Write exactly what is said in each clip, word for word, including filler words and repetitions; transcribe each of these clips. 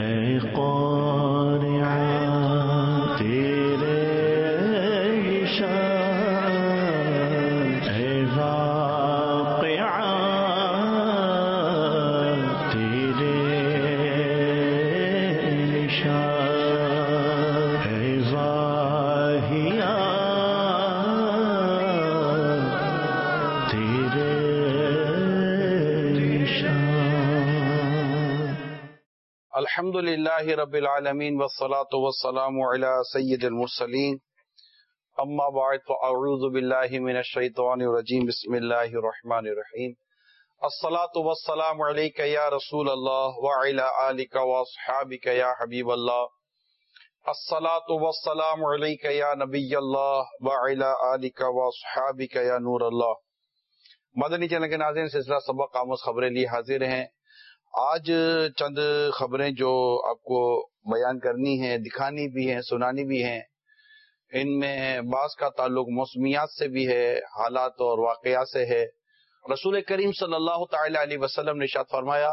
الحمد للہ رب العالمین والصلاة والسلام علی سید المرسلین اما بعد فاعوذ باللہ من الشیطان الرجیم بسم اللہ الرحمن الرحیم الصلاة والسلام علیک یا رسول اللہ وعلی آلک واصحابک یا حبیب اللہ الصلاة والسلام علیک یا نبی اللہ وعلی آلک واصحابک یا نور اللہ۔ مدنی چینل کے ناظرین، سلسلہ سبق آموز خبریں لی حاضر ہیں۔ آج چند خبریں جو آپ کو بیان کرنی ہیں، دکھانی بھی ہیں، سنانی بھی ہیں۔ ان میں بعض کا تعلق موسمیات سے بھی ہے، حالات اور واقعات سے ہے۔ رسول کریم صلی اللہ تعالی علیہ وسلم نے ارشاد فرمایا،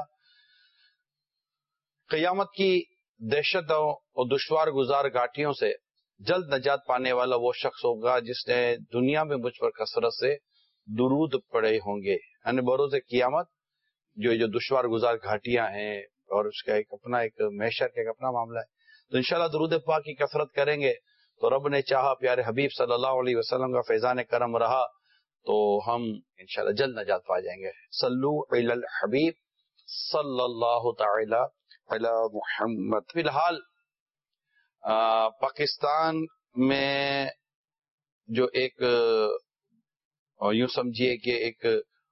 قیامت کی دہشتوں اور دشوار گزار گھاٹیوں سے جلد نجات پانے والا وہ شخص ہوگا جس نے دنیا میں مجھ پر کثرت سے درود پڑے ہوں گے۔ یعنی بروز قیامت جو جو دشوار گزار گھاٹیاں ہیں اور اس کا ایک اپنا ایک محشر کا ایک اپنا معاملہ ہے، تو انشاءاللہ درود پاک کی کثرت کریں گے تو رب نے چاہا، پیارے حبیب صلی اللہ علیہ وسلم کا فیضان کرم رہا تو ہم انشاءاللہ جلد نجات پا جائیں گے۔ صلو علی الحبیب صلی اللہ تعالی علی محمد۔ فی الحال پاکستان میں جو ایک یوں سمجھیے کہ ایک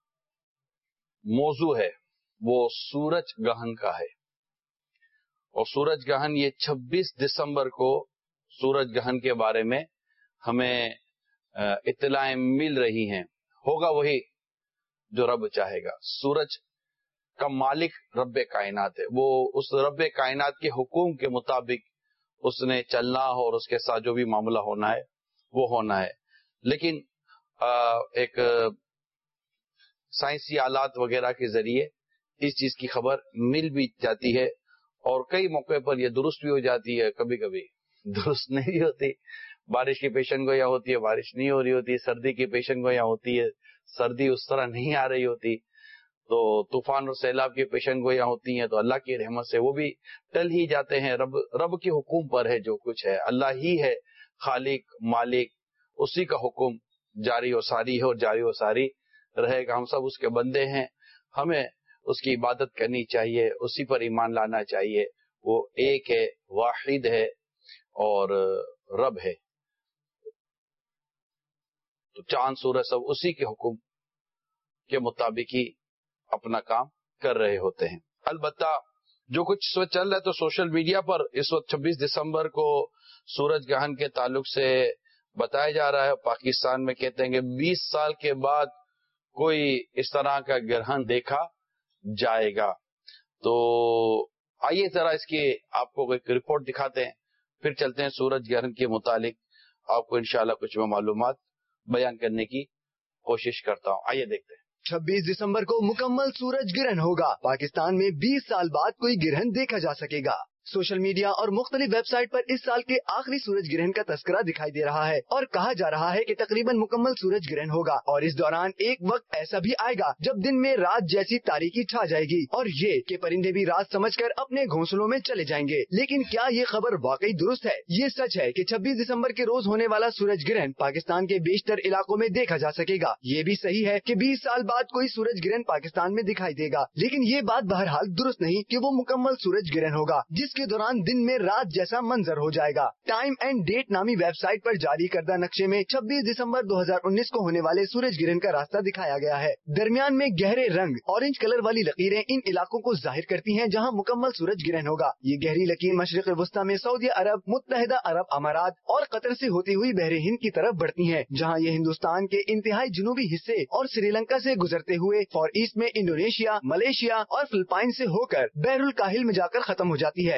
موضوع ہے وہ سورج گہن کا ہے، اور سورج گہن یہ چھبیس دسمبر کو سورج گہن کے بارے میں ہمیں اطلاعیں مل رہی ہیں۔ ہوگا وہی جو رب چاہے گا۔ سورج کا مالک رب کائنات ہے، وہ اس رب کائنات کے حکم کے مطابق اس نے چلنا ہو اور اس کے ساتھ جو بھی معاملہ ہونا ہے وہ ہونا ہے۔ لیکن ایک سائنسی آلات وغیرہ کے ذریعے اس چیز کی خبر مل بھی جاتی ہے، اور کئی موقع پر یہ درست بھی ہو جاتی ہے، کبھی کبھی درست نہیں ہوتی۔ بارش کی پیشن گوئیاں ہوتی ہے، بارش نہیں ہو رہی ہوتی۔ سردی کی پیشن گوئیاں ہوتی ہے، سردی اس طرح نہیں آ رہی ہوتی۔ تو طوفان اور سیلاب کی پیشن گوئیاں ہوتی ہیں تو اللہ کی رحمت سے وہ بھی ٹل ہی جاتے ہیں۔ رب رب کے حکم پر ہے جو کچھ ہے، اللہ ہی ہے خالق مالک، اسی کا حکم جاری و ساری ہے اور جاری و ساری رہے گا۔ ہم سب اس کے بندے ہیں، ہمیں اس کی عبادت کرنی چاہیے، اسی پر ایمان لانا چاہیے۔ وہ ایک ہے، واحد ہے اور رب ہے۔ تو چاند سورج سب اسی کے حکم کے مطابق ہی اپنا کام کر رہے ہوتے ہیں۔ البتہ جو کچھ اس وقت چل رہا ہے تو سوشل میڈیا پر اس وقت چھبیس دسمبر کو سورج گہن کے تعلق سے بتایا جا رہا ہے۔ پاکستان میں کہتے ہیں کہ بیس سال کے بعد کوئی اس طرح کا گرہن دیکھا جائے گا۔ تو آئیے ذرا اس کی آپ کو ایک رپورٹ دکھاتے ہیں، پھر چلتے ہیں سورج گرہن کے متعلق آپ کو انشاءاللہ کچھ میں معلومات بیان کرنے کی کوشش کرتا ہوں۔ آئیے دیکھتے ہیں۔ چھبیس دسمبر کو مکمل سورج گرہن ہوگا۔ پاکستان میں بیس سال بعد کوئی گرہن دیکھا جا سکے گا۔ سوشل میڈیا اور مختلف ویب سائٹ پر اس سال کے آخری سورج گرہن کا تذکرہ دکھائی دے رہا ہے، اور کہا جا رہا ہے کہ تقریباً مکمل سورج گرہن ہوگا، اور اس دوران ایک وقت ایسا بھی آئے گا جب دن میں رات جیسی تاریکی چھا جائے گی، اور یہ کہ پرندے بھی رات سمجھ کر اپنے گھونسلوں میں چلے جائیں گے۔ لیکن کیا یہ خبر واقعی درست ہے؟ یہ سچ ہے کہ چھبیس دسمبر کے روز ہونے والا سورج گرہن پاکستان کے بیشتر علاقوں میں دیکھا جا سکے گا۔ یہ بھی صحیح ہے کہ بیس سال بعد کوئی سورج گرہن پاکستان میں دکھائی دے گا، لیکن یہ بات بہرحال درست نہیں کہ وہ مکمل سورج گرہن ہوگا جس کے دوران دن میں رات جیسا منظر ہو جائے گا۔ ٹائم اینڈ ڈیٹ نامی ویب سائٹ پر جاری کردہ نقشے میں چھبیس دسمبر دو ہزار انیس کو ہونے والے سورج گرہن کا راستہ دکھایا گیا ہے۔ درمیان میں گہرے رنگ اورنج کلر والی لکیریں ان علاقوں کو ظاہر کرتی ہیں جہاں مکمل سورج گرہن ہوگا۔ یہ گہری لکیر مشرق وسطی میں سعودی عرب، متحدہ عرب امارات اور قطر سے ہوتی ہوئی بحر ہند کی طرف بڑھتی ہیں، جہاں یہ ہندوستان کے انتہائی جنوبی حصے اور سری لنکا سے گزرتے ہوئے فار ایسٹ میں انڈونیشیا، ملیشیا اور فلپائن سے ہو کر بحر الکاہل میں جا کر ختم ہو جاتی ہے۔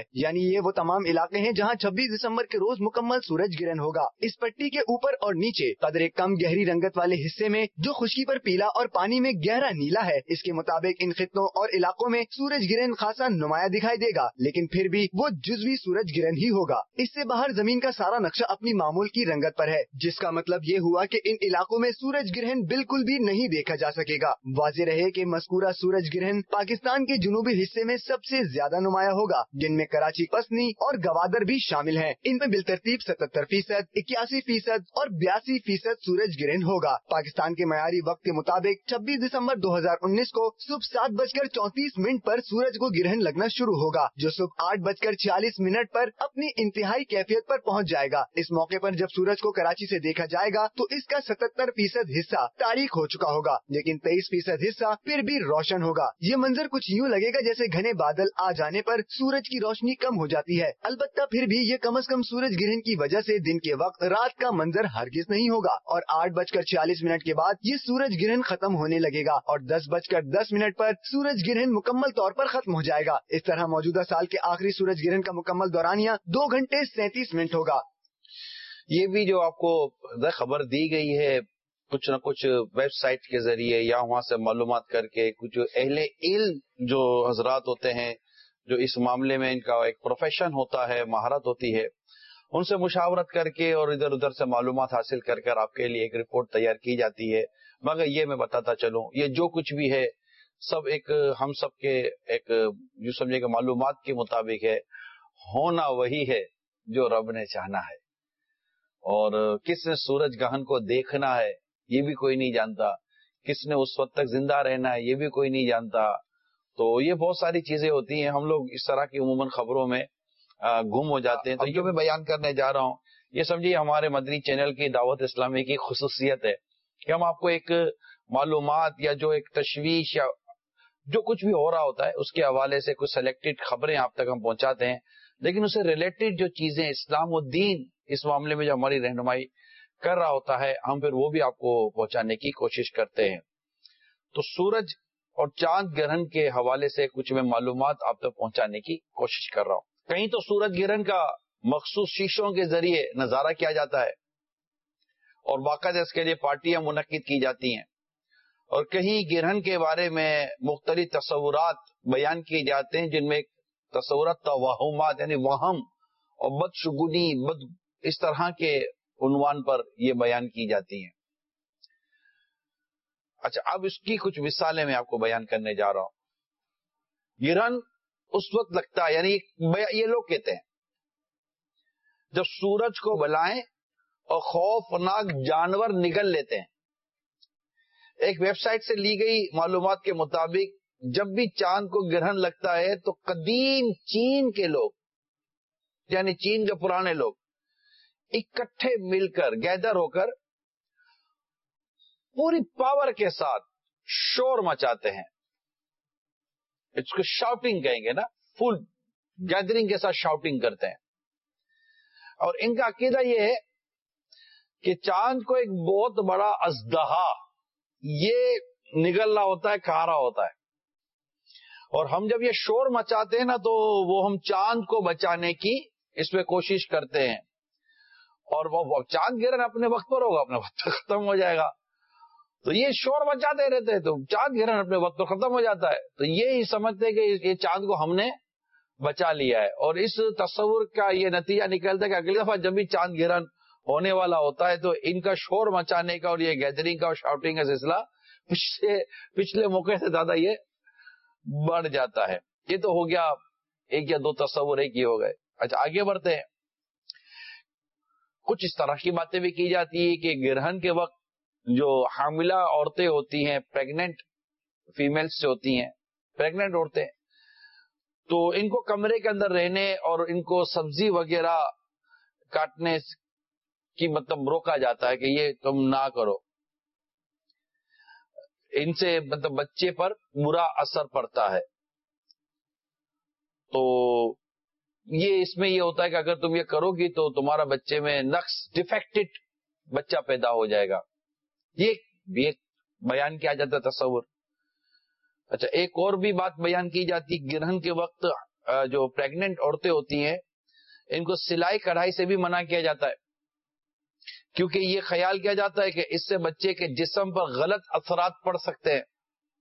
है, यानी ये वो तमाम इलाके हैं जहाँ छब्बीस दिसंबर के रोज मुकम्मल सूरज ग्रहण होगा। इस पट्टी के ऊपर और नीचे कदरे कम गहरी रंगत वाले हिस्से में जो खुश्की पर पीला और पानी में गहरा नीला है, इसके मुताबिक इन खित्तों और इलाकों में सूरज ग्रहण खासा नुमाया दिखाई देगा, लेकिन फिर भी वो जुज़वी सूरज ग्रहण ही होगा। इससे बाहर जमीन का सारा नक्शा अपनी मामूल की रंगत पर है, जिसका मतलब ये हुआ कि इन इलाकों में सूरज ग्रहण बिल्कुल भी नहीं देखा जा सकेगा। वाज़ेह रहे कि मज़कूरा सूरज ग्रहण पाकिस्तान के जुनूबी हिस्से में सबसे ज्यादा नुमाया होगा, जिनमें कराची, पसनी और गवादर भी शामिल हैं। इनमें बिलतरतीब सतहत्तर फीसद, इक्यासी फीसद और बयासी फीसद सूरज ग्रहण होगा। पाकिस्तान के मयारी वक्त के मुताबिक छब्बीस दिसंबर दो हजार उन्नीस को सुबह सात बजकर चौंतीस मिनट पर सूरज को ग्रहण लगना शुरू होगा, जो सुबह आठ बजकर छियालीस मिनट पर अपनी इंतहाई कैफियत पर पहुंच जाएगा। इस मौके पर जब सूरज को कराची से देखा जाएगा तो इसका सतहत्तर फीसद हिस्सा तारीख हो चुका होगा, लेकिन तेईस फीसद हिस्सा फिर भी रोशन होगा। ये मंजर कुछ यूँ लगेगा जैसे घने बादल आ जाने पर सूरज की रोशनी कम हो जाती है। अलबत्ता फिर भी ये कम से कम सूरज ग्रहण की वजह से दिन के वक्त रात का मंजर हरगिज नहीं होगा और आठ बजकर छियालीस मिनट के बाद ये सूरज ग्रहण खत्म होने लगेगा और दस बजकर दस मिनट पर सूरज ग्रहण मुकम्मल तौर पर खत्म हो जाएगा। इस तरह मौजूदा साल के आखिरी सूरज ग्रहण का मुकम्मल दौरानिया दो घंटे सैंतीस मिनट होगा। ये भी जो आपको खबर दी गई है कुछ न कुछ वेबसाइट के जरिए या वहाँ से मालूमात करके, कुछ अहले इल्म जो हजरात होते हैं, जो इस मामले में इनका एक प्रोफेशन होता है, महारत होती है, उनसे मुशावरत करके और इधर उधर से मालूमात हासिल कर कर आपके लिए एक रिपोर्ट तैयार की जाती है। मगर ये मैं बताता चलूं, ये जो कुछ भी है सब एक हम सब के एक जो समझे कि मालूमात के मुताबिक है, होना वही है जो रब ने चाहना है। और किसने सूरज ग्रहण को देखना है ये भी कोई नहीं जानता, किसने उस वक्त तक जिंदा रहना है ये भी कोई नहीं जानता। तो ये बहुत सारी चीजें होती हैं, हम लोग इस तरह की उमूमन खबरों में गुम हो जाते हैं। तो जो मैं बयान करने जा रहा हूँ ये समझिए हमारे मदनी चैनल की दावत इस्लामी की खुसूसियत है कि हम आपको एक मालूमात या जो एक तशवीश या जो कुछ भी हो रहा होता है उसके हवाले से कुछ सेलेक्टेड खबरें आप तक हम पहुंचाते हैं, लेकिन उससे रिलेटेड जो चीजें इस्लाम और दीन इस मामले में जो हमारी रहनुमाई कर रहा होता है हम फिर वो भी आपको पहुंचाने की कोशिश करते हैं। तो सूरज और चांद ग्रहण के हवाले से कुछ मैं मालूमात आप तक पहुंचाने की कोशिश कर रहा हूं। कहीं तो सूरज ग्रहण का मखसूस शीशों के जरिए नजारा किया जाता है और बाकायदा इसके लिए पार्टियां मुनक्किद की जाती हैं, और कहीं ग्रहण के बारे में मुख्तलिफ तस्वुरात बयान किए जाते हैं जिनमें तस्वुरात तवहुमात यानी वहम और बदशुगुनी बद इस तरह के उन्वान पर ये बयान की जाती हैं। अच्छा, अब इसकी कुछ मिसालें मैं आपको बयान करने जा रहा हूं। ग्रहण उस वक्त लगता है, यानी ये लोग कहते हैं जब सूरज को बुलाएं और खौफनाक जानवर निगल लेते हैं। एक वेबसाइट से ली गई मालूमात के मुताबिक जब भी चांद को ग्रहण लगता है तो कदीम चीन के लोग यानी चीन के पुराने लोग इकट्ठे मिलकर गैदर होकर पूरी पावर के साथ शोर मचाते हैं। इसको शाउटिंग कहेंगे ना, फुल गैदरिंग के साथ शाउटिंग करते हैं। और इनका अकीदा यह है कि चांद को एक बहुत बड़ा अजदहा ये निगल रहा होता है, खा रहा होता है, और हम जब ये शोर मचाते हैं ना तो वो हम चांद को बचाने की इसमें कोशिश करते हैं। और वो चांद ग्रहण अपने वक्त पर होगा, अपने वक्त पर खत्म हो जाएगा। तो ये शोर मचाते रहते हैं तो चांद ग्रहण अपने वक्त पर खत्म हो जाता है। तो ये ही समझते हैं कि ये चांद को हमने बचा लिया है, और इस तस्वुर का ये नतीजा निकलता है कि अगली दफा जब भी चांद ग्रहण होने वाला होता है तो इनका शोर मचाने का और ये गैदरिंग का और शाउटिंग का सिलसिला पिछले पिछले मौके से ज्यादा ये बढ़ जाता है। ये तो हो गया एक या दो तस्वुर एक ही हो गए। अच्छा, आगे बढ़ते हैं। कुछ इस तरह की बातें भी की जाती है कि ग्रहण के वक्त जो हामिला औरतें होती हैं, प्रेग्नेंट फीमेल्स जो होती हैं, प्रेग्नेंट औरतें, तो इनको कमरे के अंदर रहने और इनको सब्जी वगैरह काटने की मतलब रोका जाता है कि ये तुम ना करो, इनसे मतलब बच्चे पर बुरा असर पड़ता है। तो ये इसमें ये होता है कि अगर तुम ये करोगी तो तुम्हारा बच्चे में नक्स डिफेक्टेड बच्चा पैदा हो जाएगा। ये भी एक बयान किया जाता है तस्वुर। अच्छा, एक और भी बात बयान की जाती, ग्रहण के वक्त جو پریگننٹ عورتیں ہوتی ہیں ان کو سلائی کڑھائی سے بھی منع کیا جاتا ہے، کیونکہ یہ خیال کیا جاتا ہے کہ اس سے بچے کے جسم پر غلط اثرات پڑ سکتے ہیں.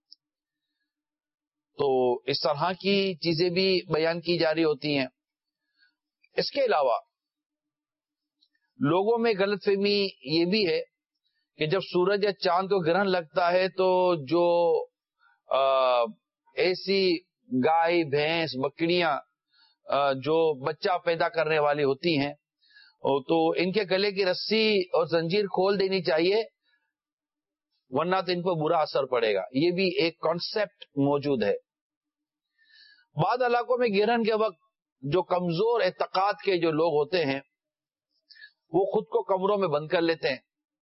تو اس طرح کی چیزیں بھی بیان کی جا رہی ہوتی ہیں. اس کے علاوہ لوگوں میں غلط فہمی یہ بھی ہے کہ جب سورج یا چاند کو گرہن لگتا ہے تو جو ایسی گائے بھینس بکریاں جو بچہ پیدا کرنے والی ہوتی ہیں تو ان کے گلے کی رسی اور زنجیر کھول دینی چاہیے، ورنہ تو ان پر برا اثر پڑے گا. یہ بھی ایک کانسیپٹ موجود ہے. بعض علاقوں میں گرہن کے وقت جو کمزور اعتقاد کے جو لوگ ہوتے ہیں وہ خود کو کمروں میں بند کر لیتے ہیں.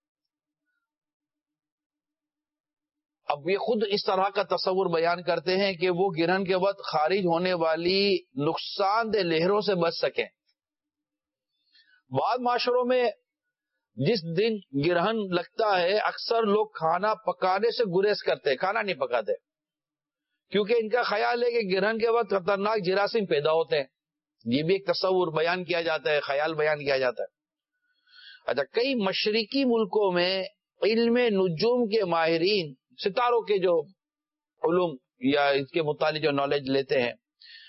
اب یہ خود اس طرح کا تصور بیان کرتے ہیں کہ وہ گرہن کے وقت خارج ہونے والی نقصان دہ لہروں سے بچ سکیں. بعض معاشروں میں جس دن گرہن لگتا ہے اکثر لوگ کھانا پکانے سے گریز کرتے ہیں، کھانا نہیں پکاتے، کیونکہ ان کا خیال ہے کہ گرہن کے وقت خطرناک جراثیم پیدا ہوتے ہیں. یہ بھی ایک تصور بیان کیا جاتا ہے، خیال بیان کیا جاتا ہے. اچھا، کئی مشرقی ملکوں میں علم نجوم کے ماہرین، ستاروں کے جو علوم یا اس کے متعلق جو نالج لیتے ہیں،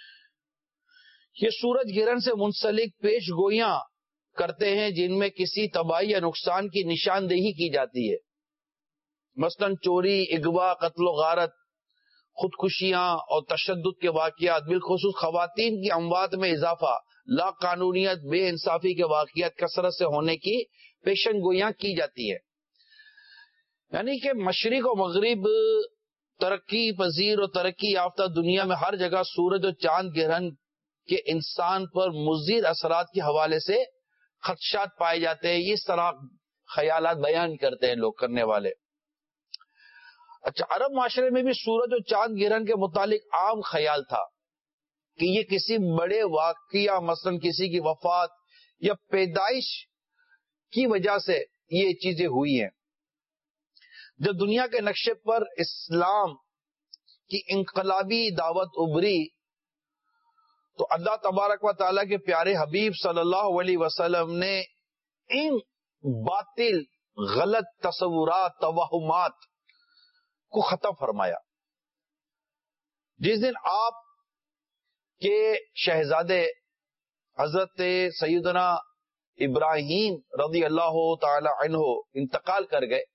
یہ سورج گرہن سے منسلک پیش گوئیاں کرتے ہیں جن میں کسی تباہی یا نقصان کی نشاندہی کی جاتی ہے. مثلا چوری، اغوا، قتل و غارت، خودکشیاں اور تشدد کے واقعات، بالخصوص خواتین کی اموات میں اضافہ، لا قانونیت، بے انصافی کے واقعات کثرت سے ہونے کی پیشن گوئیاں کی جاتی ہیں. یعنی کہ مشرق و مغرب، ترقی پذیر اور ترقی یافتہ دنیا میں ہر جگہ سورج اور چاند گرہن کے انسان پر مضر اثرات کے حوالے سے خدشات پائے جاتے ہیں. اس طرح خیالات بیان کرتے ہیں لوگ کرنے والے. اچھا، عرب معاشرے میں بھی سورج اور چاند گرہن کے متعلق عام خیال تھا کہ یہ کسی بڑے واقعہ، مثلا کسی کی وفات یا پیدائش کی وجہ سے یہ چیزیں ہوئی ہیں. جب دنیا کے نقشے پر اسلام کی انقلابی دعوت ابھری تو اللہ تبارک و تعالیٰ کے پیارے حبیب صلی اللہ علیہ وسلم نے ان باطل غلط تصورات، توہمات کو ختم فرمایا. جس دن آپ کے شہزادے حضرت سیدنا ابراہیم رضی اللہ تعالی عنہ انتقال کر گئے،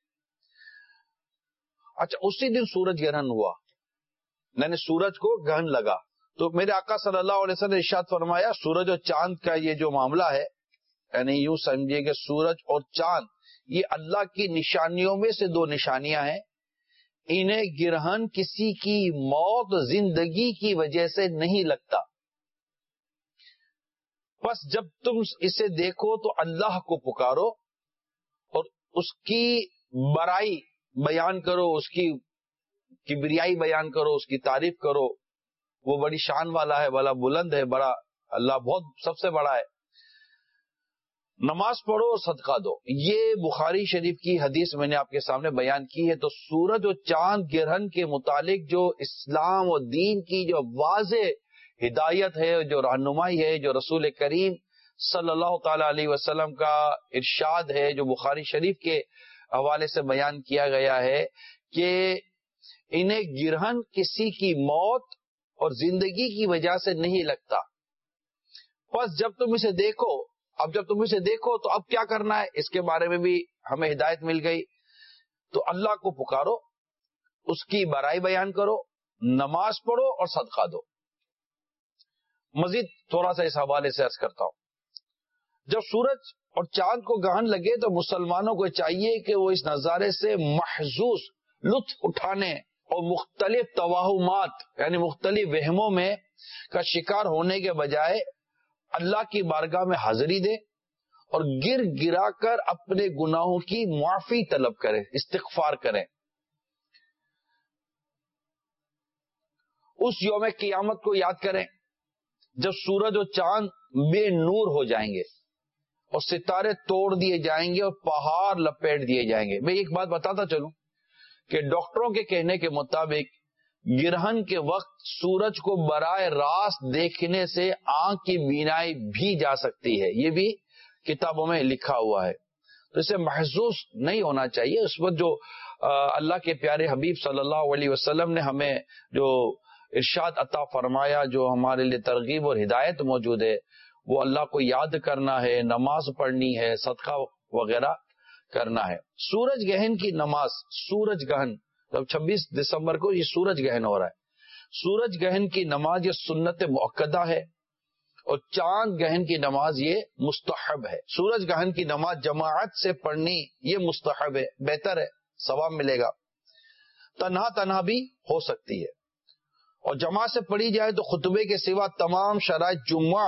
اچھا اسی دن سورج گرہن ہوا، یعنی سورج کو گرہن لگا. تو میرے آقا صلی اللہ علیہ وسلم نے ارشاد فرمایا سورج اور چاند کا یہ جو معاملہ ہے، یعنی یوں سمجھیے کہ سورج اور چاند یہ اللہ کی نشانیوں میں سے دو نشانیاں ہیں. انہیں گرہن کسی کی موت زندگی کی وجہ سے نہیں لگتا. بس جب تم اسے دیکھو تو اللہ کو پکارو اور اس کی بڑائی بیان کرو، اس کی کبریائی بیان کرو، اس کی تعریف کرو. وہ بڑی شان والا ہے، بڑا بلند ہے، بڑا اللہ بہت سب سے بڑا ہے. نماز پڑھو اور صدقہ دو. یہ بخاری شریف کی حدیث میں نے آپ کے سامنے بیان کی ہے. تو سورج اور چاند گرہن کے متعلق جو اسلام اور دین کی جو واضح ہدایت ہے، جو رہنمائی ہے، جو رسول کریم صلی اللہ تعالی علیہ وسلم کا ارشاد ہے، جو بخاری شریف کے حوالے سے بیان کیا گیا ہے کہ انہیں گرہن کسی کی موت اور زندگی کی وجہ سے نہیں لگتا. بس جب تم اسے دیکھو اب جب تم اسے دیکھو تو اب کیا کرنا ہے، اس کے بارے میں بھی ہمیں ہدایت مل گئی. تو اللہ کو پکارو، اس کی بڑائی بیان کرو، نماز پڑھو اور صدقہ دو. مزید تھوڑا سا اس حوالے سے عرض کرتا ہوں. جب سورج اور چاند کو گرہن لگے تو مسلمانوں کو چاہیے کہ وہ اس نظارے سے محظوظ لطف اٹھانے اور مختلف توہمات یعنی مختلف وہموں میں کا شکار ہونے کے بجائے اللہ کی بارگاہ میں حاضری دے اور گر گرا کر اپنے گناہوں کی معافی طلب کرے، استغفار کریں. اس یوم قیامت کو یاد کریں جب سورج اور چاند بے نور ہو جائیں گے اور ستارے توڑ دیے جائیں گے اور پہاڑ لپیٹ دیے جائیں گے. میں ایک بات بتاتا چلوں کہ ڈاکٹروں کے کہنے کے مطابق گرہن کے وقت سورج کو براہ راست دیکھنے سے آنکھ کی بینائی بھی جا سکتی ہے، یہ بھی کتابوں میں لکھا ہوا ہے، تو اسے محظوظ نہیں ہونا چاہیے۔ اس وقت جو اللہ کے پیارے حبیب صلی اللہ علیہ وسلم نے ہمیں جو ارشاد عطا فرمایا، جو ہمارے لیے ترغیب اور ہدایت موجود ہے، وہ اللہ کو یاد کرنا ہے، نماز پڑھنی ہے، صدقہ وغیرہ کرنا ہے۔ سورج گہن کی نماز، سورج گہن جب چھبیس دسمبر کو یہ سورج گہن ہو رہا ہے، سورج گہن کی نماز یہ سنت مؤکدہ ہے، اور چاند گہن کی نماز یہ مستحب ہے۔ سورج گہن کی نماز جماعت سے پڑھنی یہ مستحب ہے، بہتر ہے، ثواب ملے گا۔ تنہا تنہا بھی ہو سکتی ہے، اور جماعت سے پڑھی جائے تو خطبے کے سوا تمام شرائط جمعہ،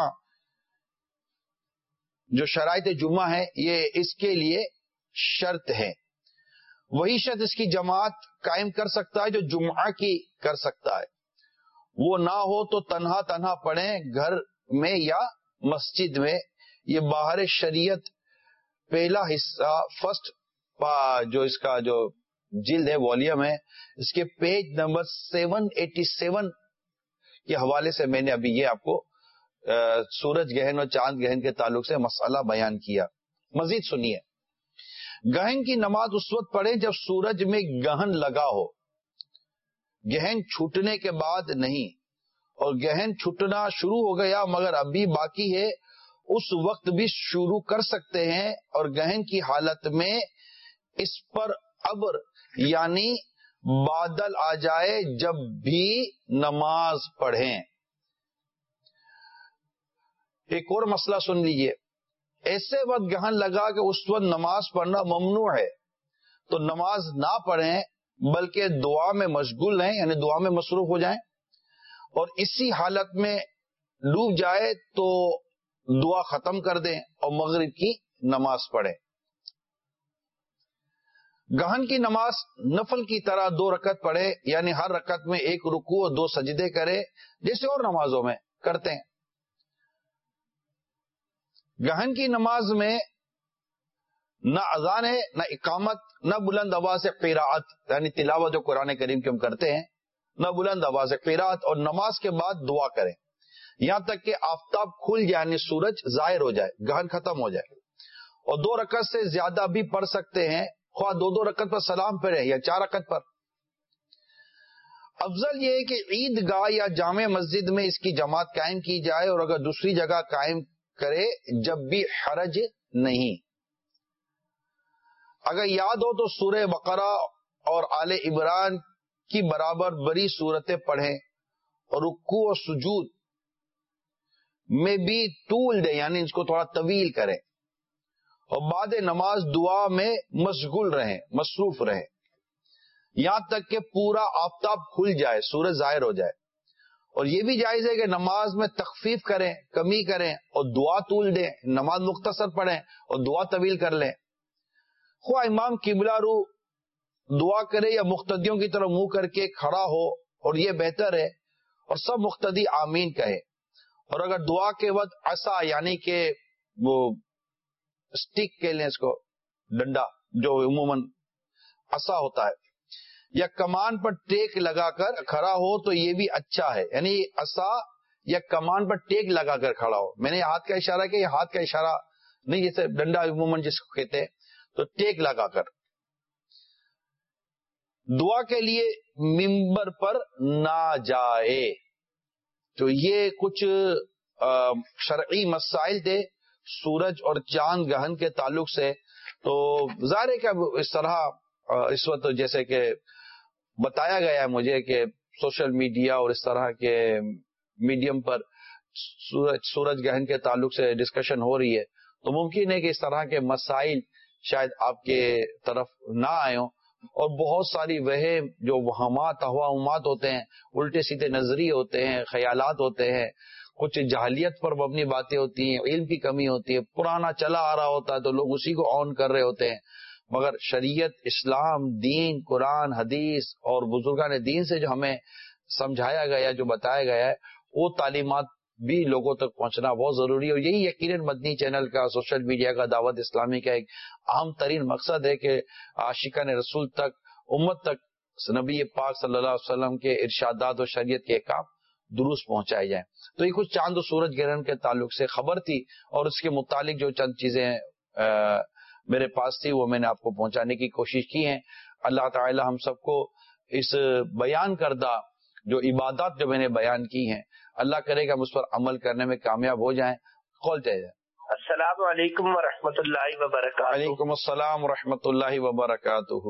جو شرائط جمعہ ہے، یہ اس کے لیے شرط ہے۔ وہی شخص اس کی جماعت قائم کر سکتا ہے جو جمعہ کی کر سکتا ہے، وہ نہ ہو تو تنہا تنہا پڑھیں، گھر میں یا مسجد میں۔ یہ باہر شریعت پہلا حصہ فرسٹ جو اس کا جو جلد ہے، والیوم ہے، اس کے page number seven eighty seven کے حوالے سے میں نے ابھی یہ آپ کو سورج گہن اور چاند گہن کے تعلق سے مسئلہ بیان کیا۔ مزید سنیے، گہن کی نماز اس وقت پڑھیں جب سورج میں گہن لگا ہو، گہن چھوٹنے کے بعد نہیں، اور گہن چھٹنا شروع ہو گیا مگر ابھی باقی ہے، اس وقت بھی شروع کر سکتے ہیں، اور گہن کی حالت میں اس پر ابر یعنی بادل آ جائے جب بھی نماز پڑھیں۔ ایک اور مسئلہ سن لیجئے، ایسے وقت گہن لگا کہ اس وقت نماز پڑھنا ممنوع ہے، تو نماز نہ پڑھیں بلکہ دعا میں مشغول ہیں، یعنی دعا میں مصروف ہو جائیں، اور اسی حالت میں ڈوب جائے تو دعا ختم کر دیں اور مغرب کی نماز پڑھیں۔ گہن کی نماز نفل کی طرح دو رکعت پڑھے، یعنی ہر رکعت میں ایک رکوع اور دو سجدے کرے، جیسے اور نمازوں میں کرتے ہیں۔ گہن کی نماز میں نہ اذان ہے، نہ اقامت، نہ بلند آواز سے قراءت، یعنی تلاوت جو قرآن کریم کی ہم کرتے ہیں، نہ بلند آواز سے قراءت، اور نماز کے بعد دعا کریں یہاں تک کہ آفتاب کھل جائے، یعنی سورج ظاہر ہو جائے، گہن ختم ہو جائے۔ اور دو رکعت سے زیادہ بھی پڑھ سکتے ہیں، خواہ دو دو رکعت پر سلام پھریں یا چار رکعت پر۔ افضل یہ ہے کہ عید گاہ یا جامع مسجد میں اس کی جماعت قائم کی جائے، اور اگر دوسری جگہ قائم کرے جب بھی حرج نہیں۔ اگر یاد ہو تو سورہ بقرہ اور آل عمران کی برابر بڑی صورتیں پڑھیں، اور رکوع اور سجود میں بھی طول دیں، یعنی اس کو تھوڑا طویل کریں، اور بعد نماز دعا میں مشغول رہیں، مصروف رہیں، یہاں تک کہ پورا آفتاب کھل جائے، سورج ظاہر ہو جائے۔ اور یہ بھی جائز ہے کہ نماز میں تخفیف کریں، کمی کریں، اور دعا طول دیں، نماز مختصر پڑھیں اور دعا طویل کر لیں۔ خواہ امام قبلہ رو دعا کرے یا مقتدیوں کی طرف منہ کر کے کھڑا ہو، اور یہ بہتر ہے، اور سب مقتدی آمین کہے۔ اور اگر دعا کے وقت عصا یعنی کہ وہ اسٹک کہہ لیں اس کو، ڈنڈا جو عموماً عصا ہوتا ہے، یا کمان پر ٹیک لگا کر کھڑا ہو تو یہ بھی اچھا ہے، یعنی عصا یا کمان پر ٹیک لگا کر کھڑا ہو۔ میں نے ہاتھ کا اشارہ کیا، یہ ہاتھ کا اشارہ نہیں، جیسے ڈنڈا عموماً جس کو کہتے ہیں، تو ٹیک لگا کر دعا کے لیے منبر پر نہ جائے۔ تو یہ کچھ شرعی مسائل تھے سورج اور چاند گہن کے تعلق سے۔ تو ظاہر ہے کہ اب اس طرح اس وقت جیسے کہ بتایا گیا ہے مجھے کہ سوشل میڈیا اور اس طرح کے میڈیم پر سورج سورج گہن کے تعلق سے ڈسکشن ہو رہی ہے، تو ممکن ہے کہ اس طرح کے مسائل شاید آپ کے طرف نہ آئے ہوں، اور بہت ساری وہم جو وہمات توہمات ہوتے ہیں، الٹے سیدھے نظریے ہوتے ہیں، خیالات ہوتے ہیں، کچھ جہلیت پر مبنی باتیں ہوتی ہیں، علم کی کمی ہوتی ہے، پرانا چلا آ رہا ہوتا ہے تو لوگ اسی کو آن کر رہے ہوتے ہیں۔ مگر شریعت، اسلام، دین، قرآن، حدیث اور بزرگان دین سے جو ہمیں سمجھایا گیا، جو بتایا گیا ہے، وہ تعلیمات بھی لوگوں تک پہنچنا بہت ضروری ہے۔ اور یہی یقیناً مدنی چینل کا، سوشل میڈیا کا، دعوت اسلامی کا ایک اہم ترین مقصد ہے کہ عاشقان رسول تک، امت تک نبی پاک صلی اللہ علیہ وسلم کے ارشادات و شریعت کے کام درست پہنچائے جائیں. تو یہ کچھ چاند و سورج گرہن کے تعلق سے خبر تھی، اور اس کے متعلق جو چند چیزیں میرے پاس تھی وہ میں نے آپ کو پہنچانے کی کوشش کی ہیں. اللہ تعالی ہم سب کو اس بیان کردہ جو عبادات جو میں نے بیان کی ہیں، اللہ کرے گا ہم اس پر عمل کرنے میں کامیاب ہو جائیں. قول چاہیے. السلام علیکم ورحمۃ اللہ وبرکاتہ. وعلیکم السلام ورحمۃ اللہ وبرکاتہ.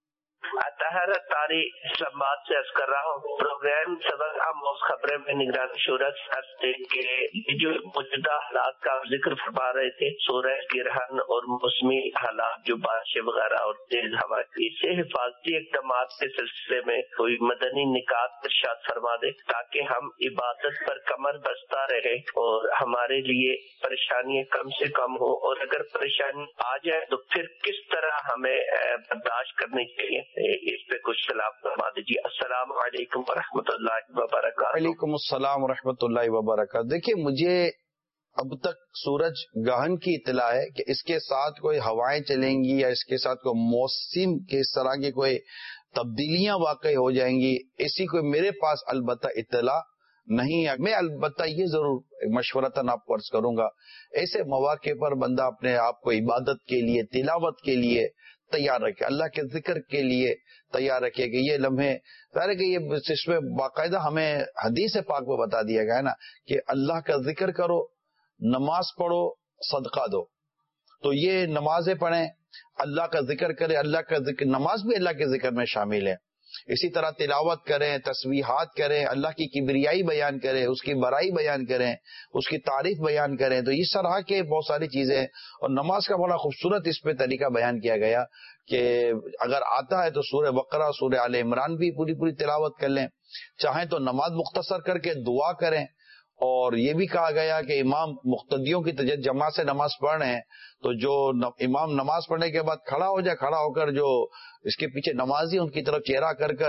اطہر تاری اسلام آباد سے عرض کر رہا ہوں. پروگرام سبق موز خبریں میں نگران شورت کے یہ جو موجودہ حالات کا ذکر فرما رہے تھے، سورج گرہن اور موسمی حالات جو بارشیں وغیرہ اور تیز ہوا کی، اس سے حفاظتی اقدامات کے سلسلے میں کوئی مدنی نکات ارشاد فرما دے تاکہ ہم عبادت پر کمر بستہ رہے اور ہمارے لیے پریشانیاں کم سے کم ہو، اور اگر پریشانی آ جائے تو پھر کس طرح ہمیں برداشت کرنی چاہیے، اس پہ کچھ سلام فرما دیجیے. السلام علیکم ورحمۃ اللہ وبرکاتہ. وعلیکم السلام ورحمۃ اللہ وبرکاتہ. دیکھیے مجھے اب تک سورج گہن کی اطلاع ہے کہ اس کے ساتھ کوئی ہوائیں چلیں گی یا اس کے ساتھ کوئی موسم کے اس طرح کی کوئی تبدیلیاں واقع ہو جائیں گی، ایسی کوئی میرے پاس البتہ اطلاع نہیں ہے. میں البتہ یہ ضرور مشورتاً آپ کو عرض کروں گا، ایسے مواقع پر بندہ اپنے آپ کو عبادت کے لیے، تلاوت کے لیے تیار رکھے، اللہ کے ذکر کے لیے تیار رکھے کہ یہ لمحے ظاہر ہے کہ یہ اس میں باقاعدہ ہمیں حدیث پاک میں بتا دیا گیا ہے نا کہ اللہ کا ذکر کرو، نماز پڑھو، صدقہ دو. تو یہ نمازیں پڑھیں، اللہ کا ذکر کریں، اللہ کا ذکر، نماز بھی اللہ کے ذکر میں شامل ہے. اسی طرح تلاوت کریں، تسبیحات کریں، اللہ کی کبریائی بیان کریں، اس کی بڑائی بیان کریں، اس کی تعریف بیان کریں. تو اس طرح کے بہت ساری چیزیں، اور نماز کا بڑا خوبصورت اس پہ طریقہ بیان کیا گیا کہ اگر آتا ہے تو سورہ بقرہ، سورہ آل عمران بھی پوری پوری تلاوت کر لیں، چاہیں تو نماز مختصر کر کے دعا کریں. اور یہ بھی کہا گیا کہ امام مقتدیوں کی جماعت سے نماز پڑھ رہے ہیں تو جو امام نماز پڑھنے کے بعد کھڑا ہو جائے، کھڑا ہو کر جو اس کے پیچھے نمازی ان کی طرف چہرہ کر کر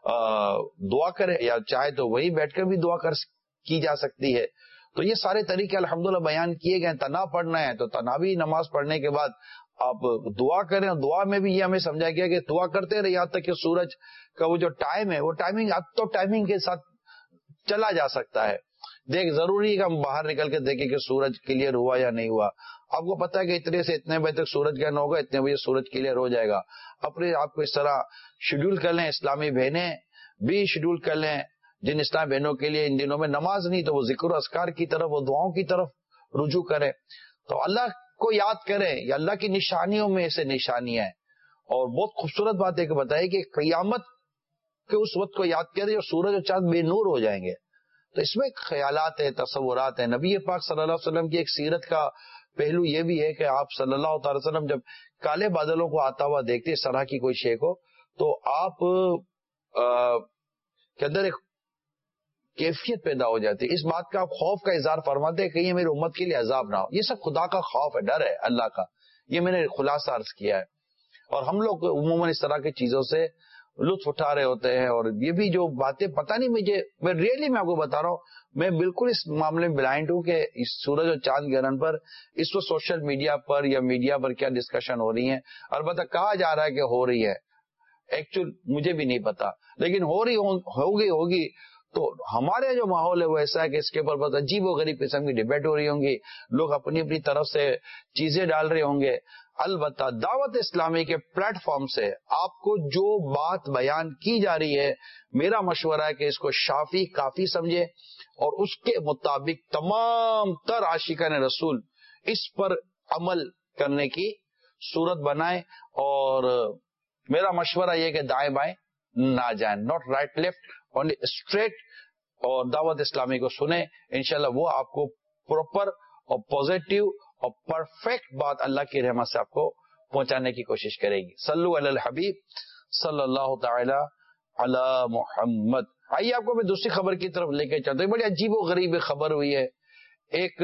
دعا کرے، یا چاہے تو وہی بیٹھ کر بھی دعا کر کی جا سکتی ہے. تو یہ سارے طریقے الحمدللہ بیان کیے گئے. تنا پڑھنا ہے تو تناوی نماز پڑھنے کے بعد آپ دعا کریں. دعا میں بھی یہ ہمیں سمجھا گیا کہ دعا کرتے رہے یہاں تک کہ سورج کا وہ جو ٹائم ہے وہ ٹائمنگ اب تو ٹائمنگ کے ساتھ چلا جا سکتا ہے. دیکھ ضروری ہے کہ ہم باہر نکل کے دیکھیں کہ سورج کلیئر ہوا یا نہیں ہوا. آپ کو پتا ہے کہ اتنے سے اتنے بجے تک سورج گرہن ہوگا، اتنے بجے سورج کلیئر ہو جائے گا. اپنے آپ کو اس طرح شیڈول کر لیں. اسلامی بہنیں بھی شیڈول کر لیں، جن اسلامی بہنوں کے لیے ان دنوں میں نماز نہیں تو وہ ذکر و اذکار کی طرف، وہ دعاؤں کی طرف رجوع کریں. تو اللہ کو یاد کریں، یہ اللہ کی نشانیوں میں سے نشانیاں ہیں. اور بہت خوبصورت بات ہے کہ بتائی کہ قیامت کے اس وقت کو یاد کریں اور سورج اور چاند بے نور ہو جائیں گے. تو اس میں خیالات ہیں، تصورات ہیں. نبی پاک صلی اللہ علیہ وسلم کی ایک سیرت کا پہلو یہ بھی ہے کہ آپ صلی اللہ تعالی وسلم جب کالے بادلوں کو آتا ہوا دیکھتے اس طرح کی کوئی شے کو، تو آپ کے اندر ایک کیفیت پیدا ہو جاتی ہے. اس بات کا آپ خوف کا اظہار فرماتے ہیں کہ یہ میری امت کے لیے عذاب نہ ہو. یہ سب خدا کا خوف ہے، ڈر ہے اللہ کا. یہ میں نے خلاصہ عرض کیا ہے. اور ہم لوگ عموماً اس طرح کی چیزوں سے لطف اٹھا رہے ہوتے ہیں. اور یہ بھی جو باتیں پتہ نہیں مجھے، میں ریئلی میں آپ کو بتا رہا ہوں، میں بالکل اس معاملے میں بلائنڈ ہوں کہ اس سورج اور چاند گرہن پر اس وقت سوشل میڈیا پر یا میڈیا پر کیا ڈسکشن ہو رہی ہیں. البتہ کہا جا رہا ہے کہ ہو رہی ہے، ایکچوئل مجھے بھی نہیں پتا، لیکن ہو رہی ہوگی ہوگی تو ہمارے جو ماحول ہے وہ ایسا ہے کہ اس کے اوپر بہت عجیب و غریب قسم کی ڈبیٹ ہو رہی ہوں گی، لوگ اپنی اپنی طرف سے چیزیں ڈال رہے ہوں گے. البتہ دعوت اسلامی کے پلیٹ فارم سے آپ کو جو بات بیان کی جا رہی ہے، میرا مشورہ ہے کہ اس کو شافی کافی سمجھے اور اس کے مطابق تمام تر عاشقان رسول اس پر عمل کرنے کی صورت بنائیں. اور میرا مشورہ یہ کہ دائیں بائیں نہ جائیں، not right left, only straight. اور دعوت اسلامی کو سنیں، انشاءاللہ وہ آپ کو پراپر اور پازیٹیو اور پرفیکٹ بات اللہ کی رحمت سے آپ کو پہنچانے کی کوشش کرے گی. صلو علی الحبیب صلی اللہ تعالی علی محمد. آئیے آپ کو میں دوسری خبر کی طرف لے کے چلتا ہوں. بڑی عجیب و غریب خبر ہوئی ہے. ایک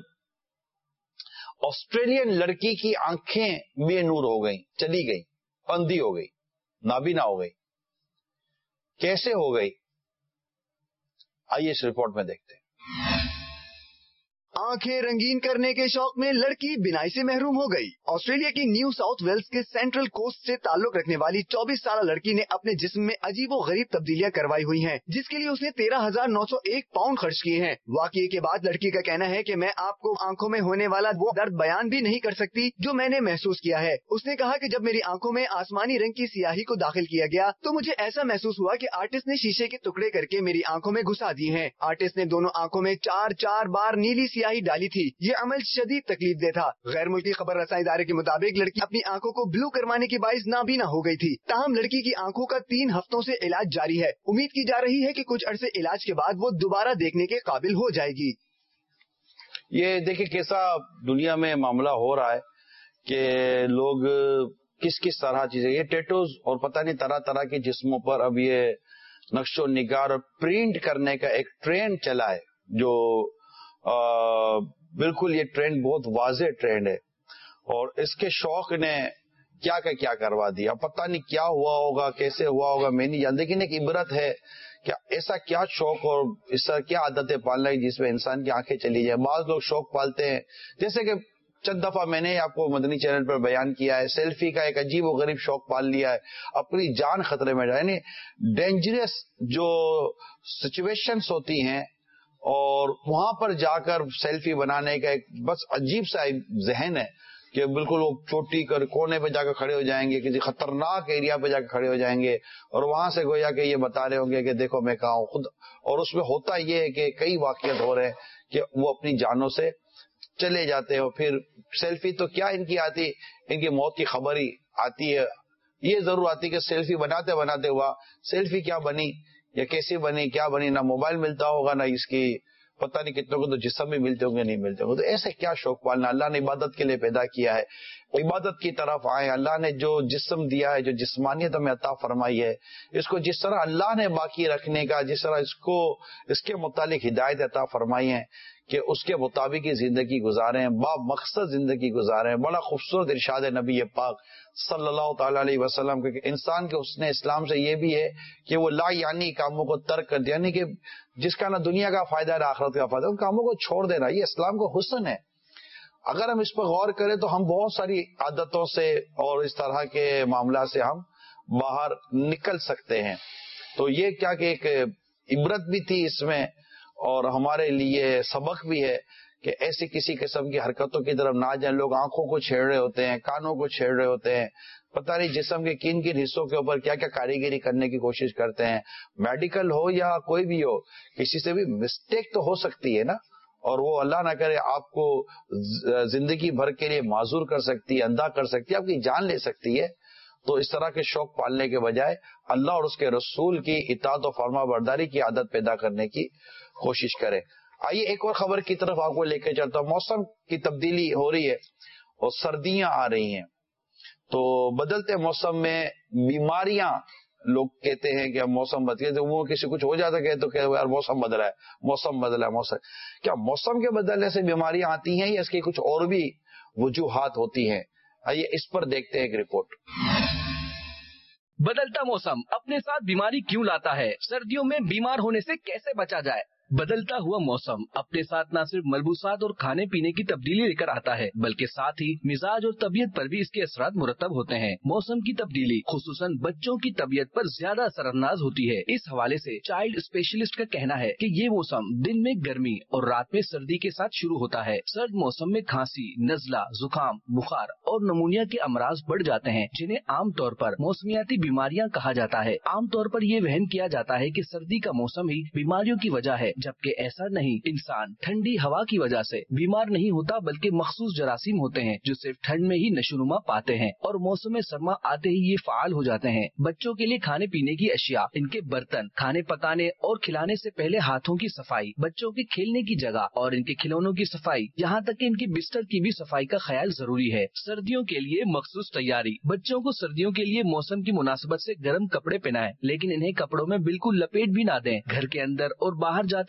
آسٹریلین لڑکی کی آنکھیں بے نور ہو گئی، چلی گئی، اندھی ہو گئی، نابینا ہو گئی. کیسے ہو گئی؟ آئیے اس رپورٹ میں دیکھتے ہیں. आंखें रंगीन करने के शौक में लड़की बिनाई से महरूम हो गई। ऑस्ट्रेलिया की न्यू साउथ वेल्स के सेंट्रल कोस्ट से ताल्लुक रखने वाली चौबीस साल लड़की ने अपने जिस्म में अजीबो गरीब तब्दीलियां करवाई हुई हैं, जिसके लिए उसने तेरह हजार नौ सौ एक पाउंड खर्च किए हैं। वाकये के बाद लड़की का कहना है कि मैं आपको आंखों में होने वाला वो दर्द बयान भी नहीं कर सकती जो मैंने महसूस किया है। उसने कहा कि जब मेरी आंखों में आसमानी रंग की सियाही को दाखिल किया गया तो मुझे ऐसा महसूस हुआ कि आर्टिस्ट ने शीशे के टुकड़े करके मेरी आंखों में घुसा दिए हैं। आर्टिस्ट ने दोनों आंखों में चार चार बार नीली सियाही डाली थी। ये अमल शदीद तकलीफ दे था। गैर मुल्की खबर रसाई इदारे के मुताबिक लड़की अपनी आंखों को ब्लू करवाने की बाइस नाबीना हो गई थी। ताहम लड़की की आंखों का तीन हफ्तों से इलाज जारी है। उम्मीद की जा रही है कि कुछ अरसे इलाज के बाद वो दोबारा देखने के काबिल हो जाएगी। ये देखिए कैसा दुनिया में मामला हो रहा है कि लोग किस किस तरह चीजें, ये टेटोज और पता नहीं तरह तरह के जिस्मों पर अब ये नक्शो निगार और प्रिंट करने का एक ट्रेंड चला है, जो आ, बिल्कुल ये ट्रेंड बहुत वाज़ेह ट्रेंड है और इसके शौक ने क्या क्या क्या करवा दिया। पता नहीं क्या हुआ होगा, कैसे हुआ होगा, मैं नहीं जानता, लेकिन एक इबरत है क्या ऐसा क्या शौक और ऐसा क्या आदतें पालना है जिसमें इंसान की आंखें चली जाए। बाज लोग शौक पालते हैं, जैसे कि चंद दफा मैंने आपको मदनी चैनल पर बयान किया है, सेल्फी का एक अजीब व गरीब शौक पाल लिया है, अपनी जान खतरे में, यानी डेंजरस जो सिचुएशंस होती हैं और वहां पर जाकर सेल्फी बनाने का एक बस अजीब सा जहन है कि बिल्कुल वो चोटी कर कोने पे जाकर खड़े हो जाएंगे, किसी खतरनाक एरिया पे जाकर खड़े हो जाएंगे और वहां से गोया कि ये बता रहे होंगे कि देखो मैं कहाँ हूँ खुद। और उसमें होता ये है कि कई वाकयात हो रहे हैं कि वो अपनी जानों से चले जाते हो। फिर सेल्फी तो क्या इनकी आती, इनकी मौत की खबर ही आती है। ये जरूर आती कि सेल्फी बनाते बनाते हुआ सेल्फी क्या बनी या कैसी बनी क्या बनी, ना मोबाइल मिलता होगा ना इसकी पता नहीं कितनों को तो जिस्म भी मिलते होंगे नहीं मिलते होंगे। तो ऐसे क्या शौक पालना, अल्लाह ने इबादत के लिए पैदा किया है, इबादत की तरफ आए। अल्लाह ने जो जिस्म दिया है, जो जिस्मानियत हमें अता फरमाई है, इसको जिस तरह अल्लाह ने बाकी रखने का, जिस तरह इसको इसके मुतालिक हिदायत अता फरमाई है कि उसके मुताबिक ही जिंदगी गुजारें, बा मकसद जिंदगी गुजारें। बड़ा खूबसूरत इरशाद है नबी पाक सल्लल्लाहु ताला अलैहि वसल्लम के इंसान के हुस्न इस्लाम से ये भी है कि वो ला यानी कामों को तर्क कर दिया, यानी कि जिसका ना दुनिया का फायदा ना आखिरत का फायदा, उन कामों को छोड़ देना, ये इस्लाम का हुस्न है। अगर हम इस पर गौर करें तो हम बहुत सारी आदतों से और इस तरह के मामला से हम बाहर निकल सकते हैं। तो ये क्या कि एक इबरत भी थी इसमें और हमारे लिए सबक भी है कि ऐसी किसी किस्म की हरकतों की तरफ ना जाए। लोग आंखों को छेड़ रहे होते हैं, कानों को छेड़ रहे होते हैं, पता नहीं जिस्म के किन किन हिस्सों के ऊपर क्या क्या कारीगरी करने की कोशिश करते हैं। मेडिकल हो या कोई भी हो, किसी से भी मिस्टेक तो हो सकती है ना, और वो अल्लाह ना करे आपको जिंदगी भर के लिए माजूर कर सकती है, अंधा कर सकती है, आपकी जान ले सकती है। तो इस तरह के शौक पालने के बजाय अल्लाह और उसके रसूल की इताअत और फरमा बरदारी की आदत पैदा करने की कोशिश करें। आइए एक और खबर की तरफ आपको लेके चलता हूं। मौसम की तब्दीली हो रही है और सर्दियां आ रही हैं, तो बदलते मौसम में बीमारियां, लोग कहते हैं कि अब मौसम बदल गया, तो वो किसी कुछ हो जाता है तो क्या यार मौसम बदला है, मौसम बदला है, मौसम क्या मौसम के बदलने से बीमारियां आती हैं या इसकी कुछ और भी वजूहात होती हैं? आइए इस पर देखते हैं एक रिपोर्ट। बदलता मौसम अपने साथ बीमारी क्यों लाता है? सर्दियों में बीमार होने से कैसे बचा जाए? बदलता हुआ मौसम अपने साथ न सिर्फ मलबूसात और खाने पीने की तब्दीली लेकर आता है, बल्कि साथ ही मिजाज और तबीयत पर भी इसके असरात मुरतब होते हैं। मौसम की तब्दीली खुसूसन बच्चों की तबीयत पर ज्यादा असरअंदाज होती है। इस हवाले से चाइल्ड स्पेशलिस्ट का कहना है कि ये मौसम दिन में गर्मी और रात में सर्दी के साथ शुरू होता है। सर्द मौसम में खांसी, नजला, जुकाम, बुखार और नमूनिया के अमराज बढ़ जाते हैं, जिन्हें आमतौर पर मौसमियाती बीमारियां कहा जाता है। आमतौर पर ये वहम किया जाता है कि सर्दी का मौसम ही बीमारियों की वजह है, जबकि ऐसा नहीं। इंसान ठंडी हवा की वजह से बीमार नहीं होता, बल्कि मखसूस जरासीम होते हैं जो सिर्फ ठंड में ही नशोनुमा पाते हैं और मौसम सरमा आते ही ये फाल हो जाते हैं। बच्चों के लिए खाने पीने की अशिया, इनके बर्तन, खाने पकाने और खिलाने से पहले हाथों की सफाई, बच्चों के खेलने की जगह और इनके खिलौनों की सफाई, यहाँ तक कि इनकी बिस्तर की भी सफाई का ख्याल जरूरी है। सर्दियों के लिए मखसूस तैयारी। बच्चों को सर्दियों के लिए मौसम की मुनासिबत से गर्म कपड़े पहनाएं, लेकिन इन्हें कपड़ों में बिल्कुल लपेट भी ना दें। घर के अंदर और बाहर जाते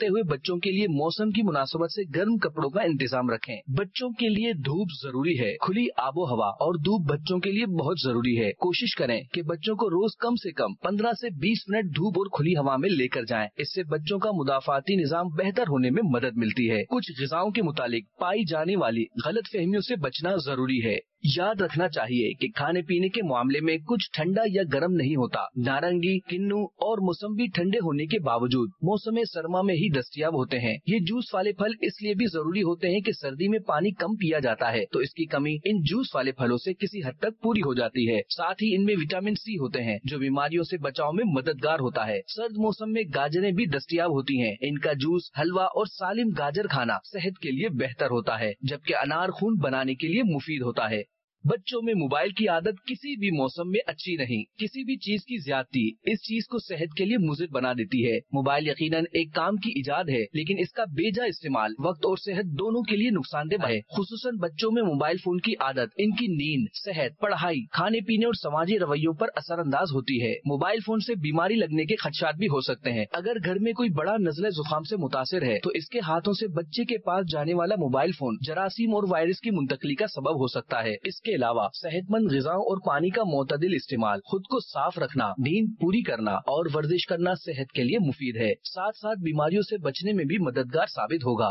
सोते हुए बच्चों के लिए मौसम की मुनासबत से गर्म कपड़ों का इंतजाम रखें। बच्चों के लिए धूप जरूरी है। खुली आबो हवा और धूप बच्चों के लिए बहुत जरूरी है। कोशिश करें कि बच्चों को रोज कम से कम पंद्रह से बीस मिनट धूप और खुली हवा में लेकर जाएं। इससे बच्चों का मुदाफाती निजाम बेहतर होने में मदद मिलती है। कुछ ग़िज़ाओं के मुतालिक पाई जाने वाली गलत फहमियों से बचना जरूरी है। याद रखना चाहिए कि खाने पीने के मामले में कुछ ठंडा या गर्म नहीं होता। नारंगी, किन्नू और मौसम्बी ठंडे होने के बावजूद मौसम सरमा में ही दस्तयाब होते हैं। ये जूस वाले फल इसलिए भी जरूरी होते हैं कि सर्दी में पानी कम पिया जाता है, तो इसकी कमी इन जूस वाले फलों से किसी हद तक पूरी हो जाती है। साथ ही इनमें विटामिन सी होते हैं जो बीमारियों से बचाव में मददगार होता है। सर्द मौसम में गाजरें भी दस्तयाब होती हैं। इनका जूस, हलवा और सालिम गाजर खाना सेहत के लिए बेहतर होता है, जबकि अनार खून बनाने के लिए मुफीद होता है। बच्चों में मोबाइल की आदत किसी भी मौसम में अच्छी नहीं। किसी भी चीज की ज्यादती इस चीज को सेहत के लिए मुज़िर बना देती है। मोबाइल यकीनन एक काम की इजाद है, लेकिन इसका बेजा इस्तेमाल वक्त और सेहत दोनों के लिए नुकसानदेह है। खुसूसन बच्चों में मोबाइल फोन की आदत इनकी नींद, सेहत, पढ़ाई, खाने पीने और समाजी रवैयों पर असरअंदाज होती है। मोबाइल फोन से बीमारी लगने के खदशात भी हो सकते हैं। अगर घर में कोई बड़ा नज़ले जुकाम से मुतासिर है तो इसके हाथों से बच्चे के पास जाने वाला मोबाइल फोन जरासीम और वायरस की मुंतकली का सबब हो सकता है। इसके अलावा सेहतमंद ग़िज़ाओं और पानी का मोतदिल इस्तेमाल, खुद को साफ रखना, नींद पूरी करना और वर्जिश करना सेहत के लिए मुफीद है। साथ साथ बीमारियों से बचने में भी मददगार साबित होगा।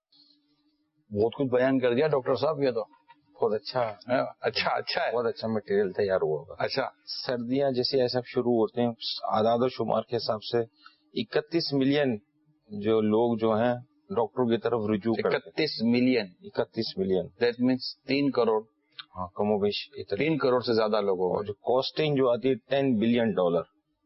बहुत कुछ बयान कर दिया डॉक्टर साहब, ये तो बहुत अच्छा है। अच्छा अच्छा है, बहुत अच्छा मटेरियल तैयार हुआ होगा। अच्छा, सर्दियां जैसे ऐसा शुरू होते हैं, आदाद और शुमार के हिसाब से इकतीस मिलियन जो लोग जो हैं डॉक्टरों की तरफ रुजू करते हैं। इकतीस मिलियन इकतीस मिलियन दैट मीन्स तीन करोड़ हाँ कमोबेश तीन करोड़ से ज्यादा लोगों को। और जो कॉस्टिंग जो आती है ten billion dollar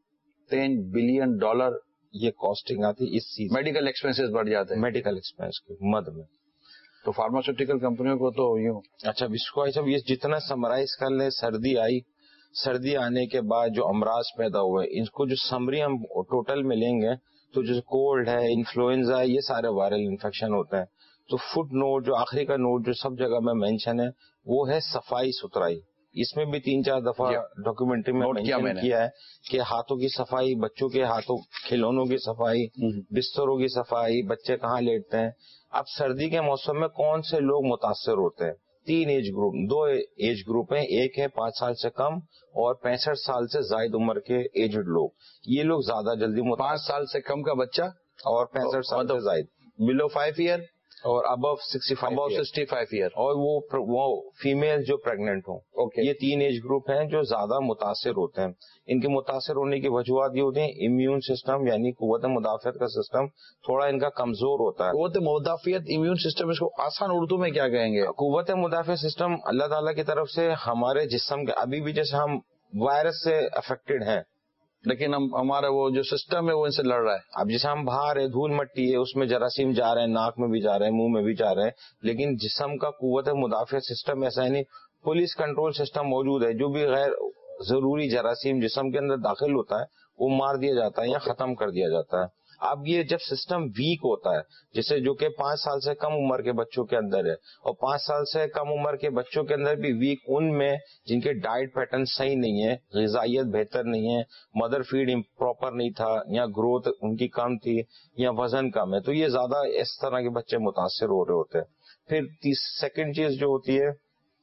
ten billion dollar ये कॉस्टिंग आती है इस चीज। मेडिकल एक्सपेंसेस बढ़ जाते हैं मेडिकल एक्सपेंस के मद में, तो फार्मास्यूटिकल कंपनियों को तो यूं। अच्छा इसको ऐसा ये जितना समराइज कर ले, सर्दी आई, सर्दी आने के बाद जो अमराज पैदा हुए इनको जो समरी हम टोटल में लेंगे तो जो कोल्ड है, इन्फ्लुएंजा है, ये सारे वायरल इन्फेक्शन होते हैं। तो फुट नोट जो आखिरी का नोट जो सब जगह में मेंशन है वो है सफाई सुथराई। इसमें भी तीन चार दफा डॉक्यूमेंट्री में मेंशन किया, किया है कि हाथों की सफाई, बच्चों के हाथों खिलौनों की सफाई, बिस्तरों की सफाई, बच्चे कहाँ लेटते हैं। अब सर्दी के मौसम में कौन से लोग मुतासर होते हैं? तीन एज ग्रुप, दो एज ग्रुप हैं, एक है पांच साल से कम और पैंसठ साल से जायद उम्र के एजड लोग। ये लोग ज्यादा जल्दी, पांच साल से कम का बच्चा और पैंसठ साल से जायद, बिलो फाइव ईयर और above sixty five above sixty five year, और वो वो फीमेल जो प्रेग्नेंट हो। okay. ये तीन एज ग्रुप हैं जो ज्यादा मुतासिर होते हैं। इनके मुतासिर होने की वजूहत ये होती है इम्यून सिस्टम यानी कुव्वत मुदाफियत का सिस्टम थोड़ा इनका कमजोर होता है। कुव्वत मुदाफियत, इम्यून सिस्टम, इसको आसान उर्दू में क्या कहेंगे? कुव्वत मुदाफियत सिस्टम अल्लाह ताला की तरफ से हमारे जिस्म के, अभी भी जैसे हम वायरस से अफेक्टेड हैं लेकिन हम हमारा वो जो सिस्टम है वो इनसे लड़ रहा है। अब जैसे हम बाहर है, धूल मट्टी है, उसमें जरासीम जा रहे हैं, नाक में भी जा रहे हैं, मुंह में भी जा रहे हैं, लेकिन जिस्म का कुव्वत मुदाफियत सिस्टम ऐसा है नहीं। पुलिस कंट्रोल सिस्टम मौजूद है, जो भी गैर जरूरी जरासीम जिस्म के अंदर दाखिल होता है वो मार दिया जाता है या खत्म कर दिया जाता है। अब ये जब सिस्टम वीक होता है, जैसे जो कि पांच साल से कम उम्र के बच्चों के अंदर है, और पांच साल से कम उम्र के बच्चों के अंदर भी वीक उनमें जिनके डाइट पैटर्न सही नहीं है, ग़िज़ाइयत बेहतर नहीं है, मदर फीड प्रॉपर नहीं था, या ग्रोथ उनकी कम थी, या वजन कम है, तो ये ज्यादा इस तरह के बच्चे मुतासिर हो रहे होते हैं। फिर सेकंड चीज जो होती है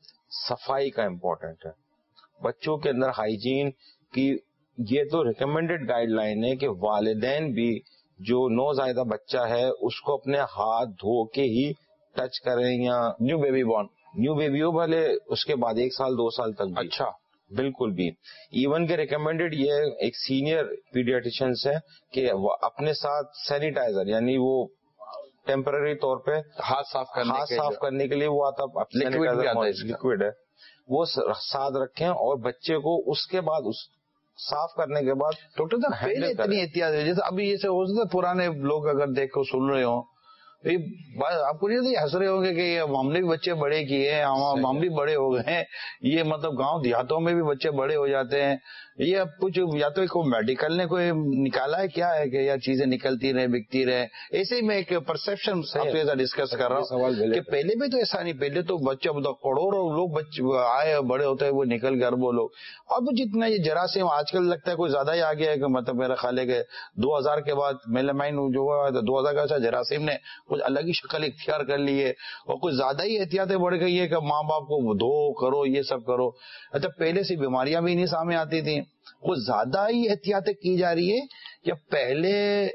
सफाई का इम्पोर्टेंट है। बच्चों के अंदर हाइजीन की ये तो रिकमेंडेड गाइडलाइन है कि वालिदैन भी जो नौज़ायदा बच्चा है उसको अपने हाथ धो के ही टच करें, या new baby born new baby हो भले उसके बाद एक साल दो साल तक भी। अच्छा, बिल्कुल भी। इवन के रिकमेंडेड ये एक सीनियर पीडियाट्रिशियन है कि वो अपने साथ सैनिटाइजर यानी वो टेम्पररी तौर पे हाथ साफ करने हाथ के साफ करने के लिए वो आता लिक्विड है वो साथ रखें, और बच्चे को उसके बाद उस साफ करने के बाद डॉक्टर साहब पहले इतनी एहतियात है, जैसे अभी जैसे हो सकता है पुराने लोग अगर देखो सुन रहे हो آپ کو نہیں ہنس رہے ہوں گے کہ ہم نے بھی بچے بڑے کیے ہیں, ہم بھی بڑے ہو گئے ہیں, یہ مطلب گاؤں دیہاتوں میں بھی بچے بڑے ہو جاتے ہیں. یہ اب کچھ یا تو کوئی میڈیکل نے کوئی نکالا ہے کیا ہے کہ یا چیزیں نکلتی رہے بکتی رہے, ایسے ہی میں ایک پرسپشن آپ کے ساتھ ڈسکس کر رہا ہوں کہ پہلے بھی تو ایسا نہیں, پہلے تو بچے کروڑوں لوگ بچے آئے بڑے ہوتے ہیں وہ نکل گئے اربوں لوگ. اب جتنا یہ جراثیم آج کل لگتا ہے کوئی زیادہ ہی آ گیا ہے کہ مطلب میرا خیال ہے کہ دو ہزار کے بعد میلامائن جو ہوا دو ہزار کا اچھا جراثیم نے کچھ الگ ہی شکل اختیار کر لی ہے اور کچھ زیادہ ہی احتیاطیں بڑھ گئی ہے کہ ماں باپ کو دھو کرو یہ سب کرو. اچھا پہلے سے بیماریاں بھی نہیں سامنے آتی تھیں, کچھ زیادہ ہی احتیاطیں کی جا رہی ہے یا پہلے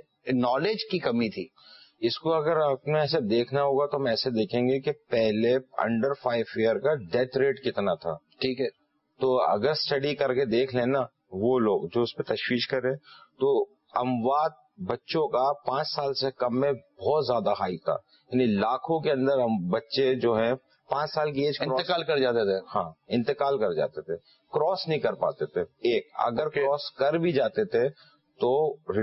نالج کی کمی تھی؟ اس کو اگر آپ نے ایسے دیکھنا ہوگا تو ہم ایسے دیکھیں گے کہ پہلے انڈر فائیو ایئر کا ڈیتھ ریٹ کتنا تھا. ٹھیک ہے, تو اگر اسٹڈی کر کے دیکھ لینا وہ لوگ جو اس پہ تشویش کرے تو اموات بچوں کا پانچ سال سے کم میں بہت زیادہ ہائی تھا, یعنی لاکھوں کے اندر ہم بچے جو ہیں پانچ سال کی ایج انتقال کر جاتے تھے. ہاں انتقال کر جاتے تھے, کراس نہیں کر پاتے تھے. ایک اگر کراس کر بھی جاتے تھے تو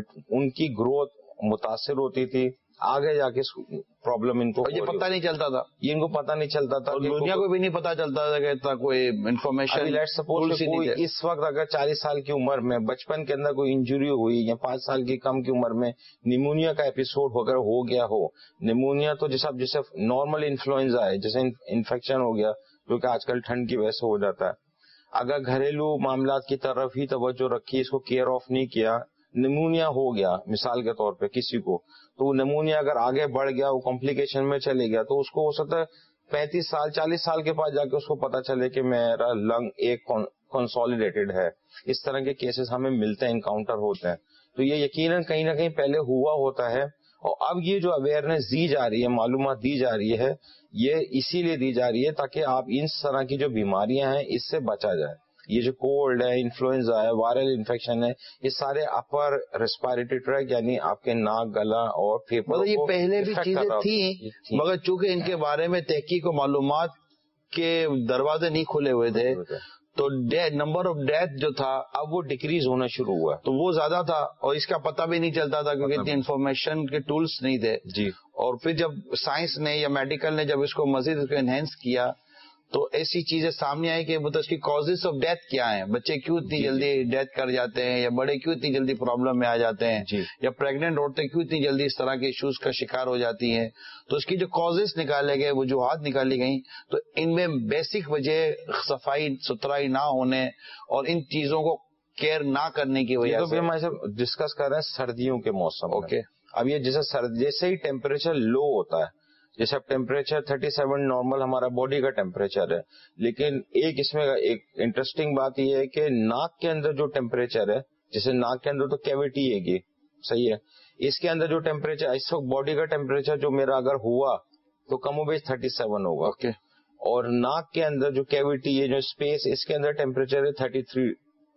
ان کی گروتھ متاثر ہوتی تھی, آگے جا کے پرابلم ان کو یہ پتہ نہیں چلتا تھا, یہ ان کو پتہ نہیں چلتا تھا, دنیا کو بھی نہیں پتا چلتا تھا کہ اتنا کوئی انفارمیشن. سپوز کوئی اس وقت اگر چالیس سال کی عمر میں بچپن کے اندر کوئی انجری ہوئی یا پانچ سال کی کم کی عمر میں نیمونیا کا ایپیسوڈ اگر ہو گیا ہو, نیمونیا تو جیسا جیسے نارمل انفلوئنزا ہے جیسے انفیکشن ہو گیا جو کہ آج کل ٹھنڈ کی وجہ سے ہو جاتا ہے, اگر گھریلو معاملات کی طرف ہی توجہ رکھی, اس کو کیئر آف نہیں کیا, نیمونیا ہو گیا مثال کے طور پہ کسی کو, تو وہ نیمونیا اگر آگے بڑھ گیا وہ کمپلیکیشن میں چلے گیا تو اس کو ہو سکتا ہے پینتیس سال چالیس سال کے بعد جا کے اس کو پتا چلے کہ میرا لنگ ایک کنسولیڈیٹڈ ہے. اس طرح کے کیسز ہمیں ملتے ہیں, انکاؤنٹر ہوتے ہیں. تو یہ یقیناً کہیں نہ کہیں پہلے ہوا ہوتا ہے, اور اب یہ جو اویئرنیس دی جا رہی ہے, معلومات دی جا رہی ہے, یہ اسی لیے دی جا رہی ہے تاکہ آپ اس طرح کی جو بیماریاں ہیں اس سے بچا جائے. یہ جو کولڈ ہے, انفلوئنزا ہے, وائرل انفیکشن ہے, یہ سارے اپر ریسپیریٹری ٹریک یعنی آپ کے ناک, گلا اور پھیپھڑوں یہ پہلے بھی چیزیں تھیں مگر چونکہ ان کے بارے میں تحقیق و معلومات کے دروازے نہیں کھلے ہوئے تھے تو نمبر آف ڈیتھ جو تھا اب وہ ڈیکریز ہونا شروع ہوا, تو وہ زیادہ تھا اور اس کا پتہ بھی نہیں چلتا تھا کیونکہ اتنی انفارمیشن کے ٹولس نہیں تھے. جی, اور پھر جب سائنس نے یا میڈیکل نے جب اس کو مزید اس کو انہینس کیا تو ایسی چیزیں سامنے آئی کہ مطلب اس کی کازز آف ڈیتھ کیا ہیں, بچے کیوں اتنی جلدی ڈیتھ کر جاتے ہیں یا بڑے کیوں اتنی جلدی پرابلم میں آ جاتے ہیں, یا پریگنٹ عورتیں کیوں اتنی جلدی اس طرح کے ایشوز کا شکار ہو جاتی ہیں. تو اس کی جو کازز نکالے گئے, وجوہات نکالی گئیں, تو ان میں بیسک وجہ صفائی ستھرائی نہ ہونے اور ان چیزوں کو کیئر نہ کرنے کی وجہ سے. ہم ایسے ڈسکس کر رہے ہیں سردیوں کے موسم. اوکے, اب یہ جیسے سردی جیسے ہی ٹیمپریچر لو ہوتا ہے, جیسے اب ٹیمپریچر تھرٹی سیون نارمل ہمارا باڈی کا ٹیمپریچر ہے, لیکن ایک اس میں ایک انٹرسٹنگ بات یہ ہے کہ ناک کے اندر جو ٹیمپریچر ہے, جیسے ناک کے اندر تو کیویٹی ہے گی, صحیح ہے, اس کے اندر جو ٹیمپریچر اس وقت باڈی کا ٹیمپریچر جو میرا اگر ہوا تو کم و بیش تھرٹی سیون ہوگا. اوکے, اور ناک کے اندر جو کیویٹی ہے جو اسپیس اس کے اندر ٹیمپریچر ہے تھرٹی تھری,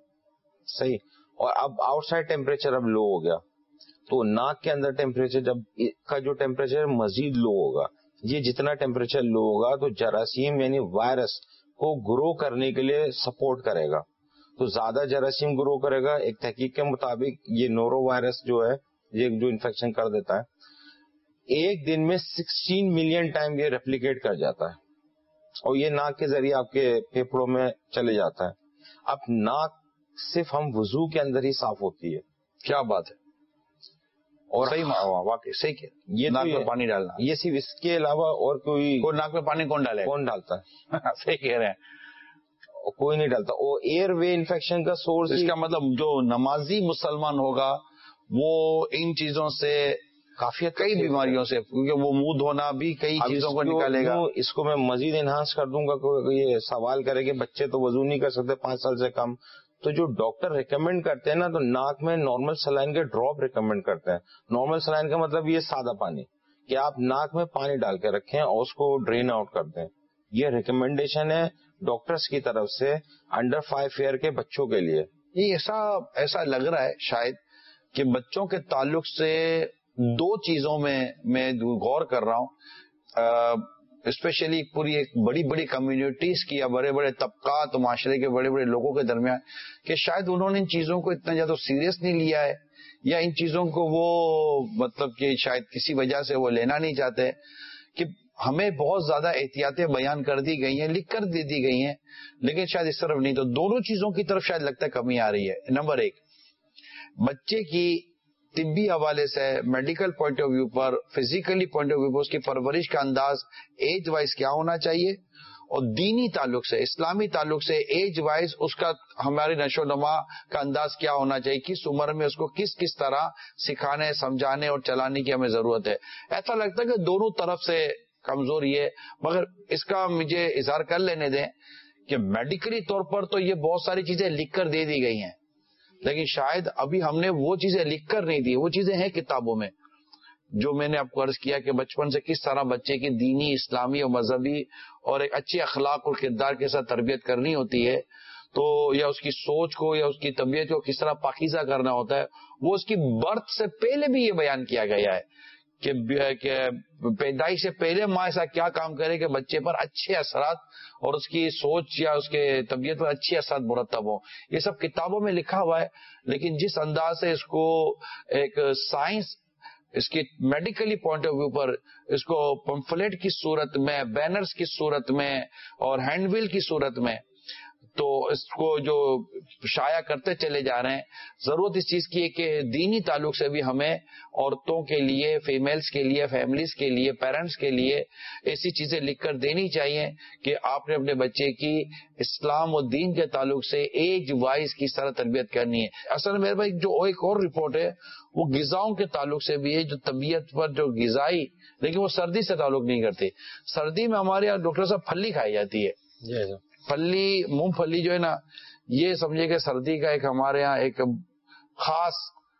صحیح, اور اب آؤٹ سائڈ ٹیمپریچر اب لو ہو گیا تو ناک کے اندر ٹیمپریچر جب کا جو ٹیمپریچر مزید لو ہوگا, یہ جتنا ٹیمپریچر لو ہوگا تو جراثیم یعنی وائرس کو گرو کرنے کے لیے سپورٹ کرے گا, تو زیادہ جراثیم گرو کرے گا. ایک تحقیق کے مطابق یہ نورو وائرس جو ہے یہ جو انفیکشن کر دیتا ہے ایک دن میں سکسٹین ملین ٹائم یہ ریپلیکیٹ کر جاتا ہے, اور یہ ناک کے ذریعے آپ کے پھیپھڑوں میں چلے جاتا ہے. اب ناک صرف ہم وضو کے اندر ہی صاف ہوتی ہے. کیا بات ہے, اور صحیح واقعی صحیح کیا, یہ ناک میں پانی ڈالنا, یہ صرف اس کے علاوہ اور کوئی ناک میں پانی کون ڈالے, کون ڈالتا ہے؟ صحیح کہہ رہے ہیں, کوئی نہیں ڈالتا. اور ایئر وے انفیکشن کا سورس, اس کا مطلب جو نمازی مسلمان ہوگا وہ ان چیزوں سے کافی کئی بیماریوں سے, کیونکہ وہ منہ دھونا بھی کئی چیزوں کو نکالے گا. اس کو میں مزید انہانس کر دوں گا. یہ سوال کرے کہ بچے تو وضو نہیں کر سکتے پانچ سال سے کم, تو جو ڈاکٹر ریکمینڈ کرتے ہیں نا, تو ناک میں نارمل سلائن کے ڈراپ ریکمینڈ کرتے ہیں. نارمل سلائن کا مطلب یہ سادہ پانی کہ آپ ناک میں پانی ڈال کے رکھیں اور اس کو ڈرین آؤٹ کر دیں. یہ ریکمینڈیشن ہے ڈاکٹرز کی طرف سے انڈر فائیو ایئر کے بچوں کے لیے. یہ ایسا ایسا لگ رہا ہے شاید کہ بچوں کے تعلق سے دو چیزوں میں میں غور کر رہا ہوں. اسپیشلی پوری ایک بڑی بڑی کمیونٹیز کی یا بڑے بڑے طبقات معاشرے کے بڑے بڑے لوگوں کے درمیان کہ شاید انہوں نے ان چیزوں کو اتنا زیادہ سیریس نہیں لیا ہے، یا ان چیزوں کو وہ مطلب کہ شاید کسی وجہ سے وہ لینا نہیں چاہتے، کہ ہمیں بہت زیادہ احتیاطیں بیان کر دی گئی ہیں، لکھ کر دے دی گئی ہیں، لیکن شاید اس طرف نہیں. تو دونوں چیزوں کی طرف شاید لگتا ہے کمی آ رہی ہے. نمبر ایک، بچے کی طبی حوالے سے، میڈیکل پوائنٹ آف ویو پر، فزیکلی پوائنٹ آف ویو پر اس کی پرورش کا انداز ایج وائز کیا ہونا چاہیے، اور دینی تعلق سے، اسلامی تعلق سے ایج وائز اس کا ہماری نشو و نما کا انداز کیا ہونا چاہیے، کس عمر میں اس کو کس کس طرح سکھانے، سمجھانے اور چلانے کی ہمیں ضرورت ہے. ایسا لگتا ہے کہ دونوں طرف سے کمزوری ہے. مگر اس کا مجھے اظہار کر لینے دیں کہ میڈیکلی طور پر تو یہ بہت ساری چیزیں لکھ کر دے دی گئی ہیں، لیکن شاید ابھی ہم نے وہ چیزیں لکھ کر نہیں دی. وہ چیزیں ہیں کتابوں میں، جو میں نے آپ کو عرض کیا کہ بچپن سے کس طرح بچے کی دینی، اسلامی اور مذہبی اور ایک اچھے اخلاق اور کردار کے ساتھ تربیت کرنی ہوتی ہے، تو یا اس کی سوچ کو یا اس کی طبیعت کو کس طرح پاکیزہ کرنا ہوتا ہے، وہ اس کی برتھ سے پہلے بھی یہ بیان کیا گیا ہے کہ پیدائش سے پہلے ماں ایسا کیا کام کرے کہ بچے پر اچھے اثرات اور اس کی سوچ یا اس کے طبیعت پر اچھے اثرات مرتب ہوں. یہ سب کتابوں میں لکھا ہوا ہے، لیکن جس انداز سے اس کو ایک سائنس، اس کی میڈیکلی پوائنٹ آف ویو پر اس کو پمفلیٹ کی صورت میں، بینرز کی صورت میں اور ہینڈ بل کی صورت میں تو اس کو جو شائع کرتے چلے جا رہے ہیں، ضرورت اس چیز کی ہے کہ دینی تعلق سے بھی ہمیں عورتوں کے لیے، فیمیلز کے لیے، فیملیز کے لیے، پیرنٹس کے لیے ایسی چیزیں لکھ کر دینی چاہیے کہ آپ نے اپنے بچے کی اسلام و دین کے تعلق سے ایج وائز کس طرح تربیت کرنی ہے. اصل میں میرے بھائی جو ایک اور رپورٹ ہے وہ غذاؤں کے تعلق سے بھی ہے، جو طبیعت پر جو غذائی، لیکن وہ سردی سے تعلق نہیں کرتے. سردی میں ہمارے یہاں ڈاکٹر صاحب پھلی کھائی جاتی ہے، پھلی، مونگ پھلی جو ہے نا، یہ سمجھے کہ سردی کا ایک ہمارے ہاں ایک خاص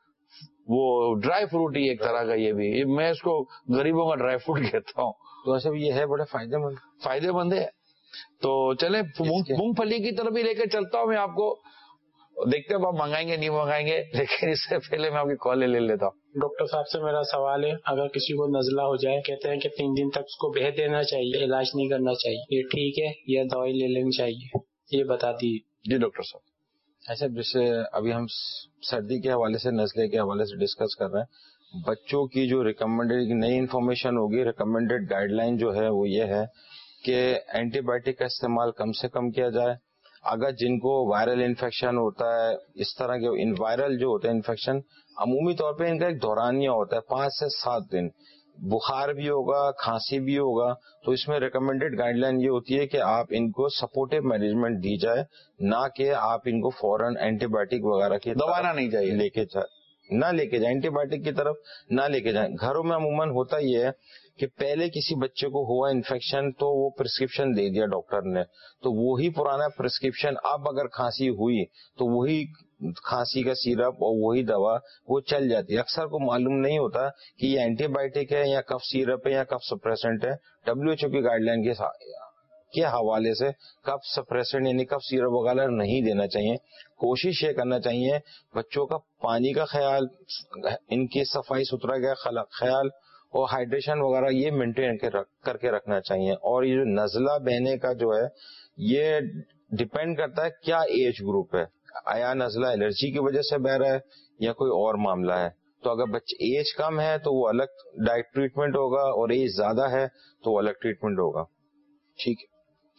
وہ ڈرائی فروٹ ہی ایک طرح کا، یہ بھی میں اس کو غریبوں کا ڈرائی فروٹ کہتا ہوں. تو ایسے بھی یہ ہے بڑے فائدے مند فائدے مند ہے. تو چلیں مونگ پھلی کی طرف بھی لے کے چلتا ہوں میں آپ کو. دیکھتے ہیں آپ منگائیں گے نہیں منگائیں گے، لیکن اس سے پہلے میں آپ کی کالیں لے لیتا ہوں. ڈاکٹر صاحب سے میرا سوال ہے، اگر کسی کو نزلہ ہو جائے، کہتے ہیں کہ تین دن تک اس کو بہہ دینا چاہیے، علاج نہیں کرنا چاہیے، یہ ٹھیک ہے یا دوائی لے لینی چاہیے؟ یہ بتا دیجیے. جی ڈاکٹر صاحب. ایسے جیسے ابھی ہم سردی کے حوالے سے، نزلے کے حوالے سے ڈسکس کر رہے ہیں، بچوں کی جو ریکمینڈیڈ نئی انفارمیشن ہوگی، ریکمینڈیڈ گائیڈ لائن جو ہے وہ یہ ہے کہ اینٹی بایوٹک کا استعمال کم سے کم کیا جائے. اگر جن کو وائرل انفیکشن ہوتا ہے، اس طرح کے وائرل جو ہوتے ہیں انفیکشن، عمومی طور پہ ان کا ایک دورانیہ ہوتا ہے پانچ سے سات دن، بخار بھی ہوگا، کھانسی بھی ہوگا، تو اس میں ریکمینڈیڈ گائیڈ لائن یہ ہوتی ہے کہ آپ ان کو سپورٹیو مینجمنٹ دی جائے، نہ کہ آپ ان کو فوراً اینٹی بایوٹک وغیرہ کی دوانا نہیں چاہیے، لے کے جائے نہ لے کے جائیں، اینٹی بایوٹک کی طرف نہ لے کے جائیں. گھروں میں عموماً ہوتا یہ ہے کہ پہلے کسی بچے کو ہوا انفیکشن تو وہ پرسکرپشن دے دیا ڈاکٹر نے، تو وہی پرانا پرسکرپشن اب اگر کھانسی ہوئی تو وہی کھانسی کا سیرپ اور وہی دوا وہ چل جاتی ہے. اکثر کو معلوم نہیں ہوتا کہ یہ اینٹی بایوٹک ہے یا کف سیرپ ہے یا کف سپریسنٹ ہے. ڈبلیو ایچ او کی گائیڈ لائن کے کے حوالے سے کف سپریسنٹ یعنی کف سیرپ وغیرہ نہیں دینا چاہیے. کوشش یہ کرنا چاہیے بچوں کا پانی کا خیال، ان کی صفائی ستھرائی کا خیال اور ہائیڈریشن وغیرہ یہ مینٹین کر کے رکھنا چاہیے. اور یہ جو نزلہ بہنے کا جو ہے یہ ڈپینڈ کرتا ہے کیا ایج گروپ ہے، آیا نزلہ الرجی کی وجہ سے بہ رہا ہے یا کوئی اور معاملہ ہے. تو اگر بچے ایج کم ہے تو وہ الگ ڈائٹ ٹریٹمنٹ ہوگا، اور ایج زیادہ ہے تو وہ الگ ٹریٹمنٹ ہوگا. ٹھیک ہے،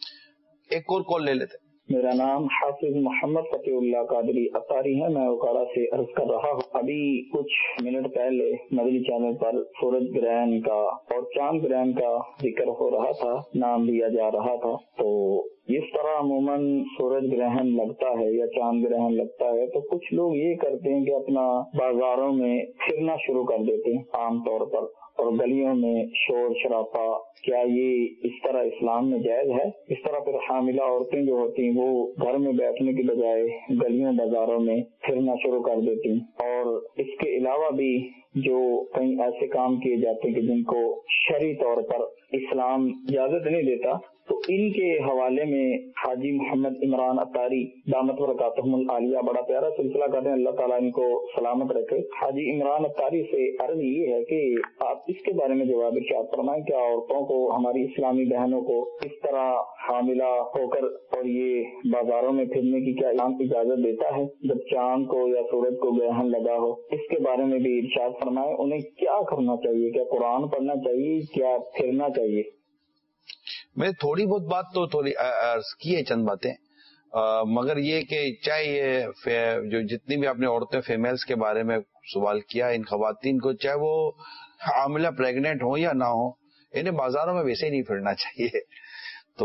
ایک اور کال لے لیتے. میرا نام حافظ محمد فتح اللہ قادری اطاری ہے، میں اوکارا سے عرض کر رہا ہوں. ابھی کچھ منٹ پہلے مدنی چینل پر سورج گرہن کا اور چاند گرہن کا ذکر ہو رہا تھا، نام لیا جا رہا تھا. تو اس طرح عموماً سورج گرہن لگتا ہے یا چاند گرہن لگتا ہے تو کچھ لوگ یہ کرتے ہیں کہ اپنا بازاروں میں پھرنا شروع کر دیتے ہیں عام طور پر، اور گلیوں میں شور شرابہ. کیا یہ اس طرح اسلام میں جائز ہے؟ اس طرح پھر حاملہ عورتیں جو ہوتی ہیں وہ گھر میں بیٹھنے کی بجائے گلیوں بازاروں میں پھرنا شروع کر دیتی ہیں. اور اس کے علاوہ بھی جو کئی ایسے کام کیے جاتے ہیں کہ جن کو شرعی طور پر اسلام اجازت نہیں دیتا، تو ان کے حوالے میں حاجی محمد عمران اتاری دامت برکاتہم العالیہ بڑا پیارا سلسلہ کرتے ہیں، اللہ تعالیٰ ان کو سلامت رکھے۔ حاجی عمران اتاری سے عرض یہ ہے کہ آپ اس کے بارے میں جواب ارشاد فرمائیں، کیا عورتوں کو، ہماری اسلامی بہنوں کو اس طرح حاملہ ہو کر اور یہ بازاروں میں پھرنے کی کیا اسلام اجازت دیتا ہے جب چاند کو یا سورج کو گرہن لگا ہو؟ اس کے بارے میں بھی ارشاد فرمائیں، انہیں کیا کرنا چاہیے، کیا قرآن پڑھنا چاہیے، کیا پھرنا چاہیے؟ میں تھوڑی بہت بات تو تھوڑی عرض کی ہے، چند باتیں، مگر یہ کہ چاہے یہ جو جتنی بھی آپ نے عورتیں فیمیلز کے بارے میں سوال کیا، ان خواتین کو چاہے وہ حاملہ پریگننٹ ہوں یا نہ ہوں، انہیں بازاروں میں ویسے ہی نہیں پھرنا چاہیے۔ تو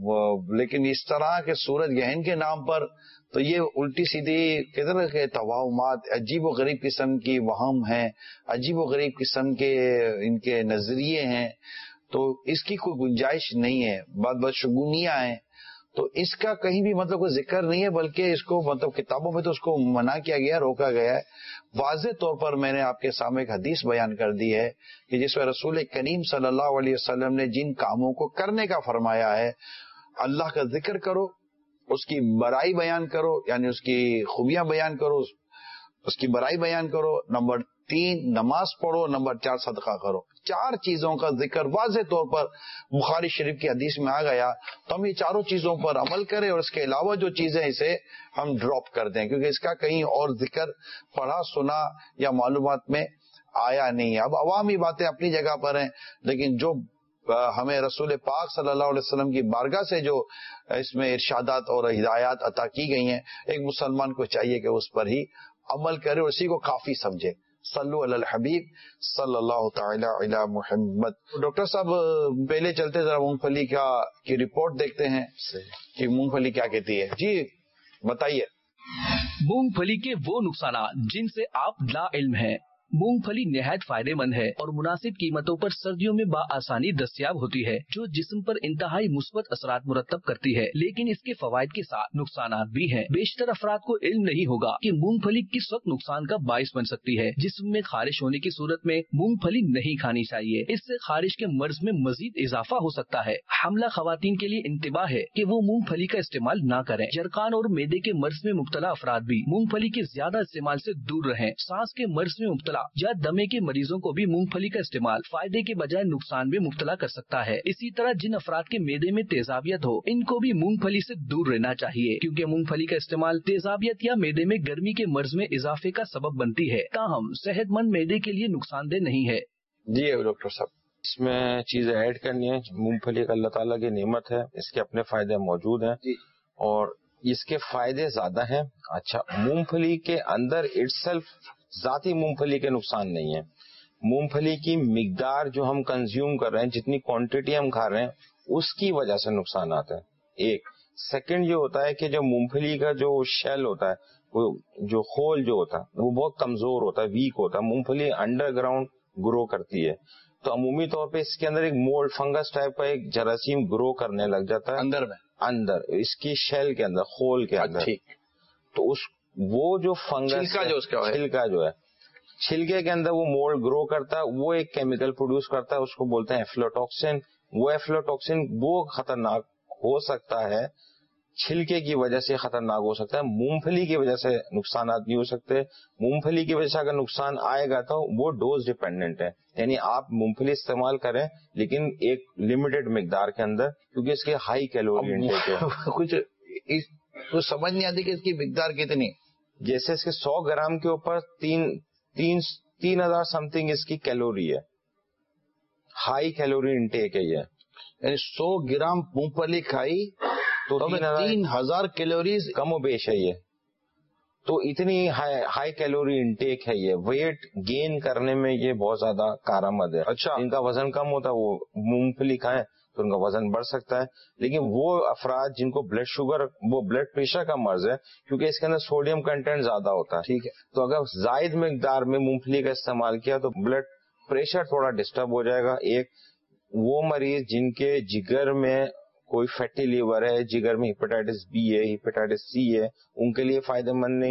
لیکن اس طرح کے سورج گہن کے نام پر تو یہ الٹی سیدھی کدھر کے توہمات، عجیب و غریب قسم کی وہم ہیں، عجیب و غریب قسم کے ان کے نظریے ہیں، تو اس کی کوئی گنجائش نہیں ہے، بات بات شگونیاں ہیں، تو اس کا کہیں بھی مطلب کوئی ذکر نہیں ہے، بلکہ اس کو مطلب کتابوں میں تو اس کو منع کیا گیا، روکا گیا ہے۔ واضح طور پر میں نے آپ کے سامنے ایک حدیث بیان کر دی ہے کہ جس میں رسول کریم صلی اللہ علیہ وسلم نے جن کاموں کو کرنے کا فرمایا ہے، اللہ کا ذکر کرو، اس کی برائی بیان کرو، یعنی اس کی خوبیاں بیان کرو، اس کی برائی بیان کرو، نمبر تین نماز پڑھو، نمبر چار صدقہ کرو۔ چار چیزوں کا ذکر واضح طور پر بخاری شریف کی حدیث میں آ گیا، تو ہم یہ چاروں چیزوں پر عمل کریں اور اس کے علاوہ جو چیزیں اسے ہم ڈراپ کر دیں، کیونکہ اس کا کہیں اور ذکر پڑھا سنا یا معلومات میں آیا نہیں ہے۔ اب عوامی باتیں اپنی جگہ پر ہیں، لیکن جو ہمیں رسول پاک صلی اللہ علیہ وسلم کی بارگاہ سے جو اس میں ارشادات اور ہدایات عطا کی گئی ہیں، ایک مسلمان کو چاہیے کہ اس پر ہی عمل کرے اور اسی کو کافی سمجھے۔ صلو علی الحبیب صلی اللہ تعالی علی محمد۔ ڈاکٹر صاحب پہلے چلتے ذرا مونگ پھلی کا کی رپورٹ دیکھتے ہیں کہ مونگ پھلی کیا کہتی ہے۔ جی بتائیے۔ مونگ پھلی کے وہ نقصانات جن سے آپ لا علم ہیں۔ مونگ پھلی نہایت فائدے مند ہے اور مناسب قیمتوں پر سردیوں میں بآسانی دستیاب ہوتی ہے، جو جسم پر انتہائی مثبت اثرات مرتب کرتی ہے، لیکن اس کے فوائد کے ساتھ نقصانات بھی ہیں۔ بیشتر افراد کو علم نہیں ہوگا کہ مونگ پھلی کس وقت نقصان کا باعث بن سکتی ہے۔ جسم میں خارش ہونے کی صورت میں مونگ پھلی نہیں کھانی چاہیے، اس سے خارش کے مرض میں مزید اضافہ ہو سکتا ہے۔ حاملہ خواتین کے لیے انتباہ ہے کہ وہ مونگ پھلی کا استعمال نہ کریں۔ جرقان اور معدے کے مرض میں مبتلا افراد بھی مونگ پھلی کے زیادہ استعمال سے دور رہیں۔ سانس کے مرض میں مبتلا یا دمے کے مریضوں کو بھی مونگ پھلی کا استعمال فائدے کے بجائے نقصان میں مبتلا کر سکتا ہے۔ اسی طرح جن افراد کے معدے میں تیزابیت ہو، ان کو بھی مونگ پھلی سے دور رہنا چاہیے، کیونکہ مونگ پھلی کا استعمال تیزابیت یا معدے میں گرمی کے مرض میں اضافے کا سبب بنتی ہے، تاہم صحت مند معدے کے لیے نقصان دہ نہیں ہے۔ جی ڈاکٹر صاحب، اس میں چیزیں ایڈ کرنی ہے۔ مونگ پھلی کا اللہ تعالیٰ کی نعمت ہے، اس کے اپنے فائدے موجود ہیں اور اس کے فائدے زیادہ ہیں۔ اچھا، مونگ پھلی کے اندر اٹ سیلف ذاتی مونگ پھلی کے نقصان نہیں ہے، مونگ پھلی کی مقدار جو ہم کنزیوم کر رہے ہیں، جتنی کوانٹٹی ہم کھا رہے ہیں، اس کی وجہ سے نقصانات ہیں۔ ایک سیکنڈ یہ ہوتا ہے کہ جو مونگ پھلی کا جو شیل ہوتا ہے، وہ جو خول جو ہوتا ہے وہ بہت کمزور ہوتا ہے، ویک ہوتا ہے۔ مونگ پھلی انڈر گراؤنڈ گرو کرتی ہے، تو عمومی طور پہ اس کے اندر ایک مولڈ فنگس ٹائپ کا ایک جراثیم گرو کرنے لگ جاتا ہے اندر میں اندر اس کی شیل کے اندر، خول کے اندر۔ ٹھیک، تو اس وہ جو فنگس چھلکا جو اس کا ہے، چھلکا جو ہے چھلکے کے اندر وہ مولڈ گرو کرتا ہے، وہ ایک کیمیکل پروڈیوس کرتا ہے، اس کو بولتے ہیں ایفلوٹاکسن۔ وہ ایفلوٹاکسن وہ خطرناک ہو سکتا ہے، چھلکے کی وجہ سے خطرناک ہو سکتا ہے، مونگ پھلی کی وجہ سے نقصانات نہیں ہو سکتے۔ مونگ پھلی کی وجہ سے اگر نقصان آئے گا تو وہ ڈوز ڈیپینڈنٹ ہے، یعنی آپ مونگ پھلی استعمال کریں لیکن ایک لمیٹڈ مقدار کے اندر، کیونکہ اس کے ہائی کیلوری انٹیک ہے۔ کچھ کچھ سمجھ نہیں آتی کہ اس کی مقدار کتنی، جیسے اس کے سو گرام کے اوپر تین تین تین ہزار سم تھنگ اس کی کیلوری ہے، ہائی کیلوری انٹیک ہے یہ، یعنی سو گرام مونگ پھلی کھائی تو تین ہزار کیلوریز کم و بیش ہے یہ، تو اتنی ہائی کیلوری انٹیک ہے یہ، ویٹ گین کرنے میں یہ بہت زیادہ کارآمد ہے۔ اچھا، جن کا وزن کم ہوتا ہے وہ مونگ پھلی کھائیں تو ان کا وزن بڑھ سکتا ہے، لیکن وہ افراد جن کو بلڈ شوگر، وہ بلڈ پریشر کا مرض ہے، کیونکہ اس کے اندر سوڈیم کنٹینٹ زیادہ ہوتا ہے، ٹھیک ہے، تو اگر زائد مقدار میں مونگ پھلی کا استعمال کیا تو بلڈ پریشر تھوڑا ڈسٹرب ہو جائے گا۔ ایک وہ مریض جن کے جگر میں کوئی فیٹی لیور ہے، جگر میں ہیپاٹائٹس بی ہے، ہیپاٹائٹس سی ہے، ان کے لیے فائدہ مند نہیں۔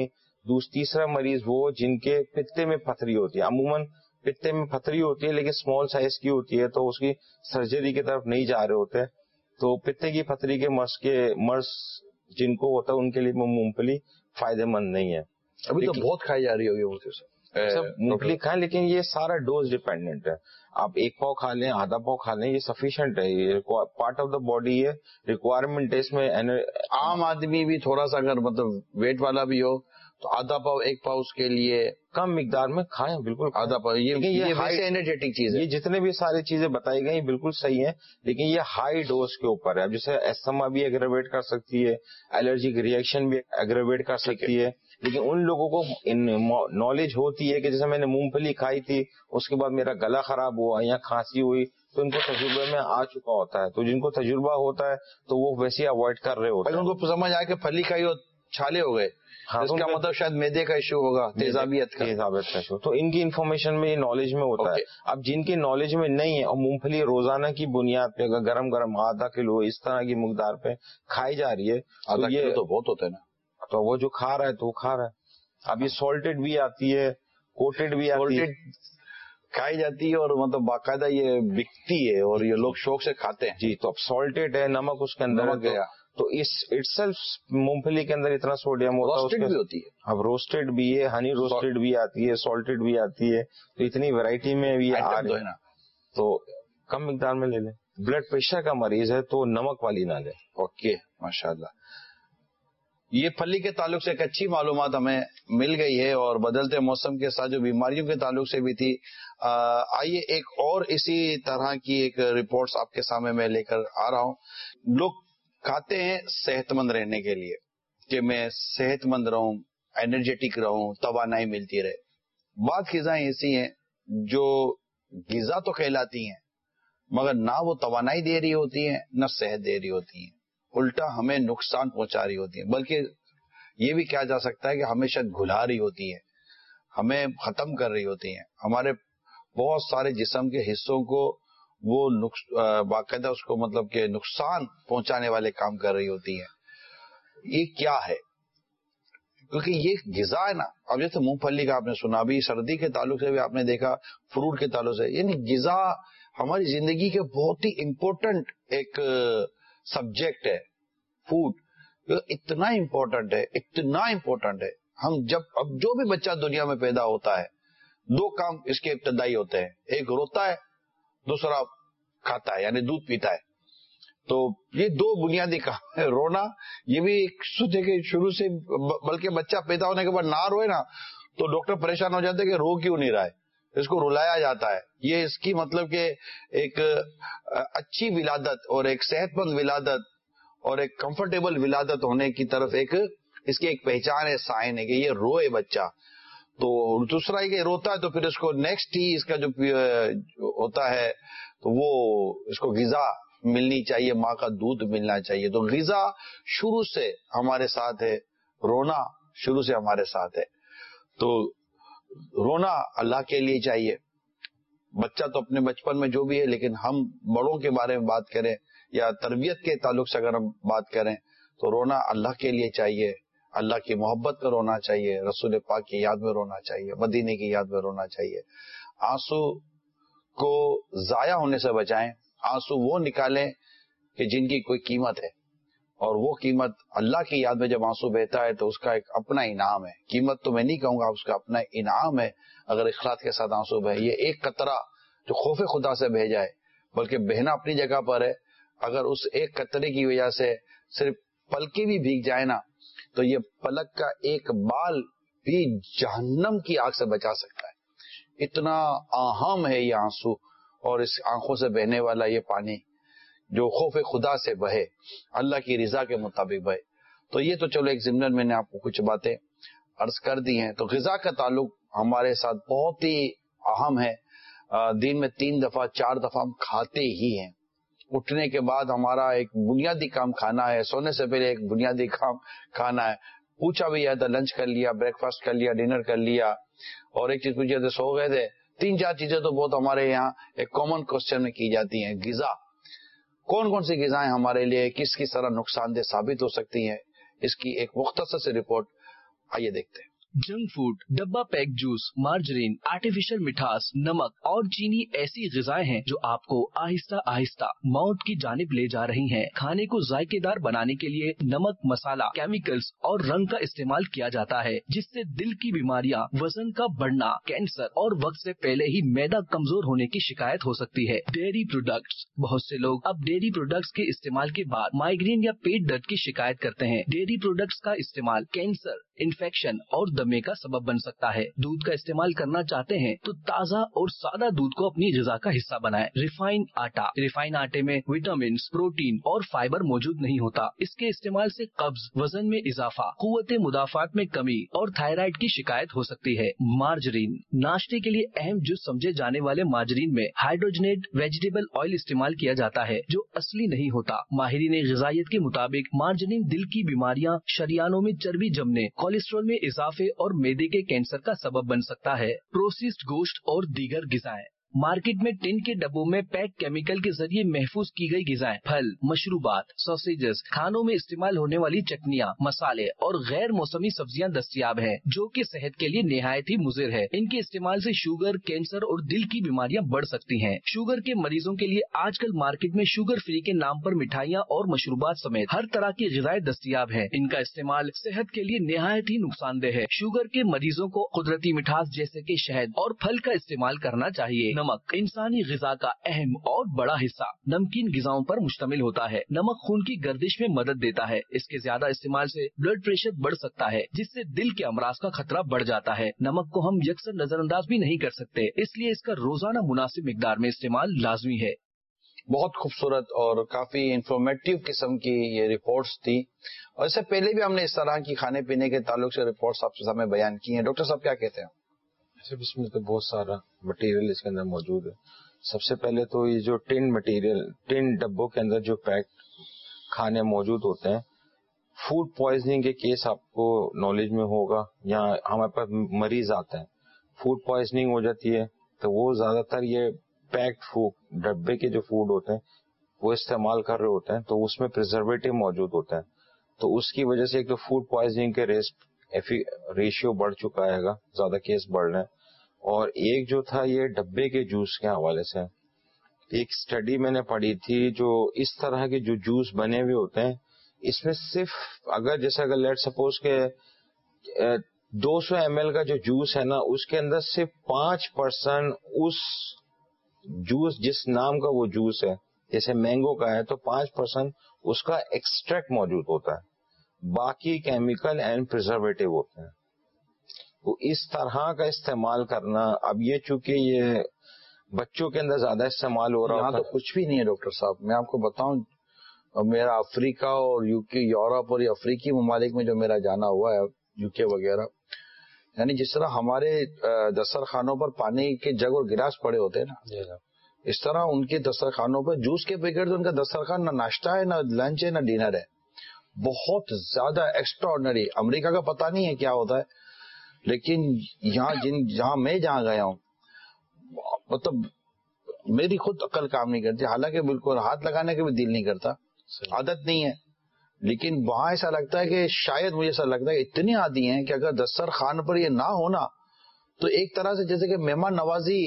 تیسرا مریض وہ جن کے پتے میں پتھری ہوتی ہے. عموماً پتے میں پتھری ہوتی ہے لیکن اسمال سائز کی ہوتی ہے تو اس کی سرجری کی طرف نہیں جا رہے ہوتے. تو پتے کی پتھری کے مرض کے مرض جن کو ہوتا ہے ان کے لیے مونگ پھلی فائدہ مند نہیں ہے. ابھی تو بہت کھائی جا رہی ہوگی مونگ پھلی کھائیں, لیکن یہ سارا ڈوز ڈیپینڈنٹ ہے. آپ ایک پاؤ کھا لیں, آدھا پاؤ کھا لیں, یہ سفیشینٹ ہے, یہ پارٹ آف دا باڈی ہے, ریکوائرمنٹ ہے اس میں. عام آدمی بھی تھوڑا سا اگر مطلب ویٹ والا بھی ہو تو آدھا پاؤ ایک پاؤ اس کے لیے کم مقدار میں کھائیں, بالکل آدھا پاؤ. یہ انرجیٹک چیز ہے. یہ جتنے بھی ساری چیزیں بتائی گئی بالکل صحیح ہیں, لیکن یہ ہائی ڈوز کے اوپر ہے. اب جیسے ایستھما بھی ایگریویٹ کر سکتی ہے, الرجک ریئیکشن بھی ایگریویٹ کر سکتی ہے, لیکن ان لوگوں کو نالج ہوتی ہے کہ جیسے میں نے مونگ پھلی کھائی تھی اس کے بعد میرا گلا خراب ہوا یا کھانسی ہوئی, تو ان کو تجربے میں آ چکا ہوتا ہے. تو جن کو تجربہ ہوتا ہے تو وہ ویسے ہی اوائڈ کر رہے ہوتے ہیں. ان کو سمجھ آئے کہ پھلی کھائی ہو چھالے ہو گئے, اس کا مطلب شاید میدے کا ایشو ہوگا, تیزابیت کا تیزابیت کا ایشو. تو ان کی انفارمیشن میں, یہ نالج میں ہوتا ہے. اب جن کی نالج میں نہیں ہے اور مونگ پھلی روزانہ کی بنیاد پہ اگر گرم گرم آدھا کلو اس طرح کی مقدار پہ کھائی جا رہی ہے, آدھا کلو تو بہت ہوتا ہے نا, تو وہ جو کھا رہا ہے تو وہ کھا رہا ہے. اب یہ سالٹڈ بھی آتی ہے, کوٹڈ بھی آتی ہے, کھائی جاتی ہے اور مطلب باقاعدہ یہ بکتی ہے اور یہ لوگ شوق سے کھاتے ہیں. جی, تو اب سالٹڈ ہے, نمک اس کے اندر گیا, تو اس اٹ سیلف مونگ پھلی کے اندر اتنا سوڈیم ہوتا ہے. روسٹڈ بھی ہوتی ہے, اب روسٹڈ بھی ہے, ہنی روسٹڈ بھی آتی ہے, سالٹڈ بھی آتی ہے, تو اتنی ویرائٹی میں بھی آ رہی ہے. تو کم مقدار میں لے لیں. بلڈ پریشر کا مریض ہے تو نمک والی نہ لیں. اوکے, ماشاء اللہ. یہ پھلی کے تعلق سے ایک اچھی معلومات ہمیں مل گئی ہے, اور بدلتے موسم کے ساتھ جو بیماریوں کے تعلق سے بھی تھی. آئیے ایک اور اسی طرح کی ایک رپورٹس آپ کے سامنے میں لے کر آ رہا ہوں. لوگ کھاتے ہیں صحت مند رہنے کے لیے کہ میں صحت مند رہوں, انرجیٹک رہوں, توانائی ملتی رہے. بعض غذائیں ایسی ہیں جو غذا تو کہلاتی ہیں مگر نہ وہ توانائی دے رہی ہوتی ہیں نہ صحت دے رہی ہوتی ہیں, الٹا ہمیں نقصان پہنچا رہی ہوتی ہیں. بلکہ یہ بھی کہا جا سکتا ہے کہ ہمیں شاید گھلا رہی ہوتی ہے, ہمیں ختم کر رہی ہوتی ہیں. ہمارے بہت سارے جسم کے حصوں کو وہ باقاعدہ اس کو مطلب کہ نقصان پہنچانے والے کام کر رہی ہوتی ہیں. یہ کیا ہے؟ کیونکہ یہ غذا ہے نا. اب جیسے مونگ پھلی کا آپ نے سنا, بھی سردی کے تعلق سے بھی آپ نے دیکھا, فروٹ کے تعلق سے, یعنی غذا ہماری زندگی کے بہت ہی امپورٹنٹ ایک سبجیکٹ ہے. فوڈ اتنا امپورٹنٹ ہے, اتنا امپورٹنٹ ہے. ہم جب اب جو بھی بچہ دنیا میں پیدا ہوتا ہے, دو کام اس کے ابتدائی ہوتے ہیں, ایک روتا ہے, دوسرا کھاتا ہے یعنی دودھ پیتا ہے. تو یہ دو بنیادی کام ہے. رونا یہ بھی ایک سوچے کہ شروع سے, بلکہ بچہ پیدا ہونے کے بعد نہ روئے نا تو ڈاکٹر پریشان ہو جاتے کہ رو کیوں نہیں رہا ہے, اس کو رلایا جاتا ہے. یہ اس کی مطلب کہ ایک اچھی ولادت اور ایک صحت مند ولادت اور ایک کمفرٹیبل ولادت ہونے کی طرف ایک اس کی ایک پہچان ہے, سائن ہے کہ یہ روئے بچہ. تو دوسرا یہ کہ روتا ہے تو پھر اس کو نیکسٹ ہی اس کا جو ہوتا ہے تو وہ اس کو غذا ملنی چاہیے, ماں کا دودھ ملنا چاہیے. تو غذا شروع سے ہمارے ساتھ ہے, رونا شروع سے ہمارے ساتھ ہے. تو رونا اللہ کے لیے چاہیے. بچہ تو اپنے بچپن میں جو بھی ہے, لیکن ہم بڑوں کے بارے میں بات کریں یا تربیت کے تعلق سے اگر ہم بات کریں تو رونا اللہ کے لیے چاہیے, اللہ کی محبت میں رونا چاہیے, رسول پاک کی یاد میں رونا چاہیے, مدینے کی یاد میں رونا چاہیے. آنسو کو ضائع ہونے سے بچائیں, آنسو وہ نکالیں کہ جن کی کوئی قیمت ہے, اور وہ قیمت اللہ کی یاد میں جب آنسو بہتا ہے تو اس کا ایک اپنا انعام ہے. قیمت تو میں نہیں کہوں گا, اس کا اپنا انعام ہے اگر اخلاص کے ساتھ آنسو بہے. یہ ایک قطرہ جو خوف خدا سے بہ جائے, بلکہ بہنا اپنی جگہ پر ہے, اگر اس ایک قطرے کی وجہ سے صرف پلکیں بھی بھیگ جائے نا تو یہ پلک کا ایک بال بھی جہنم کی آگ سے بچا سکتا ہے. اتنا اہم ہے یہ آنسو, اور اس آنکھوں سے بہنے والا یہ پانی جو خوف خدا سے بہے, اللہ کی رضا کے مطابق بہے. تو یہ تو چلو ایک ضمن میں نے آپ کو کچھ باتیں عرض کر دی ہیں. تو غذا کا تعلق ہمارے ساتھ بہت ہی اہم ہے. دن میں تین دفعہ چار دفعہ ہم کھاتے ہی ہیں. اٹھنے کے بعد ہمارا ایک بنیادی کام کھانا ہے, سونے سے پہلے ایک بنیادی کام کھانا ہے. پوچھا بھی جاتا لنچ کر لیا, بریک فاسٹ کر لیا, ڈنر کر لیا, اور ایک چیز پوچھی جاتے سو گئے تھے. تین چار چیزیں تو بہت ہمارے یہاں ایک کامن کوشچن میں کی جاتی ہیں. غذا, کون کون سی غذائیں ہمارے لیے کس کس طرح نقصان دہ ثابت ہو سکتی ہیں, اس کی ایک مختصر سی رپورٹ آئیے دیکھتے ہیں. जंक फूड, डब्बा पैक जूस, मार्जरीन, आर्टिफिशियल मिठास, नमक और चीनी ऐसी ग़िज़ाएं हैं जो आपको आहिस्ता आहिस्ता मौत की जानिब ले जा रही हैं। खाने को जायकेदार बनाने के लिए नमक, मसाला, केमिकल्स और रंग का इस्तेमाल किया जाता है, जिससे दिल की बीमारियां, वजन का बढ़ना, कैंसर और वक्त से पहले ही मैदा कमजोर होने की शिकायत हो सकती है। डेयरी प्रोडक्ट्स, बहुत से लोग अब डेयरी प्रोडक्ट्स के इस्तेमाल के बाद माइग्रेन या पेट दर्द की शिकायत करते हैं। डेयरी प्रोडक्ट्स का इस्तेमाल कैंसर, इन्फेक्शन और दमे का सबब बन सकता है। दूध का इस्तेमाल करना चाहते हैं तो ताज़ा और सादा दूध को अपनी ग़िज़ा का हिस्सा बनाएं। रिफाइन आटा, रिफाइन आटे में विटामिन, प्रोटीन और फाइबर मौजूद नहीं होता। इसके इस्तेमाल से कब्ज, वजन में इजाफा, कुव्वते मुदाफ़ात में कमी और थायराइड की शिकायत हो सकती है। मार्जरीन, नाश्ते के लिए अहम जुज़ समझे जाने वाले मार्जरीन में हाइड्रोजनेट वेजिटेबल ऑयल इस्तेमाल किया जाता है, जो असली नहीं होता। माहिरीन ग़िज़ाइयत के मुताबिक मार्जरीन दिल की बीमारियां, शरियानों में चर्बी जमने, कोलेस्ट्रॉल में इजाफे और मैदे के कैंसर का सबब बन सकता है। प्रोसेस्ड गोश्त और दीगर ग़िज़ाएं, मार्केट में टिन के डब्बों में पैक केमिकल के जरिए महफूज की गई ग़िज़ाएं, फल, मशरूबात, सॉसेजेस, खानों में इस्तेमाल होने वाली चटनियाँ, मसाले और गैर मौसमी सब्जियां दस्तयाब हैं, जो कि सेहत के लिए निहायत ही मुज़िर है। इनके इस्तेमाल से शुगर, कैंसर और दिल की बीमारियां बढ़ सकती हैं। शुगर के मरीजों के लिए आजकल मार्केट में शुगर फ्री के नाम पर मिठाइयाँ और मशरूबात समेत हर तरह की ग़िज़ाएं दस्तयाब है। इनका इस्तेमाल सेहत के लिए निहायत ही नुकसानदेह है। शुगर के मरीजों को कुदरती मिठास जैसे कि शहद और फल का इस्तेमाल करना चाहिए। नमक, इंसानी ग़िज़ा का अहम और बड़ा हिस्सा नमकीन ग़िज़ाओं पर मुश्तमिल होता है। नमक खून की गर्दिश में मदद देता है। इसके ज्यादा इस्तेमाल से ब्लड प्रेशर बढ़ सकता है, जिससे दिल के अमराज का खतरा बढ़ जाता है। नमक को हम यकसर नजरअंदाज भी नहीं कर सकते, इसलिए इसका रोजाना मुनासिब मिकदार में इस्तेमाल लाजमी है। बहुत खूबसूरत और काफी इंफॉर्मेटिव किस्म की ये रिपोर्ट्स थी, और इससे पहले भी हमने इस तरह की खाने पीने के ताल्लुक से रिपोर्ट्स आपके सामने बयान की हैं। डॉक्टर साहब क्या कहते हैं? इसमें तो बहुत सारा मटेरियल इसके अंदर मौजूद है। सबसे पहले तो ये जो टिन मटेरियल, टिन डब्बों के अंदर जो पैक खाने मौजूद होते हैं, फूड पॉइजनिंग के केस आपको नॉलेज में होगा, या हमारे पास मरीज आते हैं, फूड पॉइजनिंग हो जाती है, तो वो ज्यादातर ये पैक्ड फूड, डब्बे के जो फूड होते हैं वो इस्तेमाल कर रहे होते हैं, तो उसमें प्रिजर्वेटिव मौजूद होता है, तो उसकी वजह से एक तो फूड पॉइजनिंग के रिस्क रेशियो बढ़ चुका है, ज्यादा केस बढ़ रहे हैं। और एक जो था ये डब्बे के जूस के हवाले से एक स्टडी मैंने पढ़ी थी, जो इस तरह के जो जूस बने हुए होते हैं, इसमें सिर्फ अगर जैसे अगर लेट सपोज के दो सौ एम एल का जो जूस है ना, उसके अंदर सिर्फ पांच परसेंट उस जूस, जिस नाम का वो जूस है, जैसे मैंगो का है तो पांच परसेंट उसका एक्सट्रैक्ट मौजूद होता है, बाकी केमिकल एंड प्रिजर्वेटिव होते हैं। तो इस तरह का इस्तेमाल करना, अब ये चूंकि ये बच्चों के अंदर ज्यादा इस्तेमाल हो रहा है, तो कुछ भी नहीं है डॉक्टर साहब। मैं आपको बताऊं, मेरा अफ्रीका और यूके, यूरोप और अफ्रीकी ममालिक में जो मेरा जाना हुआ है, यूके वगैरह, यानी जिस तरह हमारे दस्तरखानों पर पानी के जग और गिलास पड़े होते हैं ना, इस तरह उनके दस्तरखानों पर जूस के बगैर तो उनका दस्तरखान ना नाश्ता है, ना लंच है, ना डिनर है। बहुत ज्यादा एक्स्ट्रा ऑर्डिनरी। अमरीका का पता नहीं है क्या होता है, लेकिन यहाँ जिन जहाँ मैं जहाँ गया हूँ, मतलब मेरी खुद अक्ल काम नहीं करती, हालांकि बिल्कुल हाथ लगाने का भी दिल नहीं करता, आदत नहीं है, लेकिन वहां ऐसा लगता है कि शायद मुझे ऐसा लगता है कि इतनी आदि हैं कि अगर दस्तरखान पर ये ना होना तो एक तरह से जैसे कि मेहमान नवाजी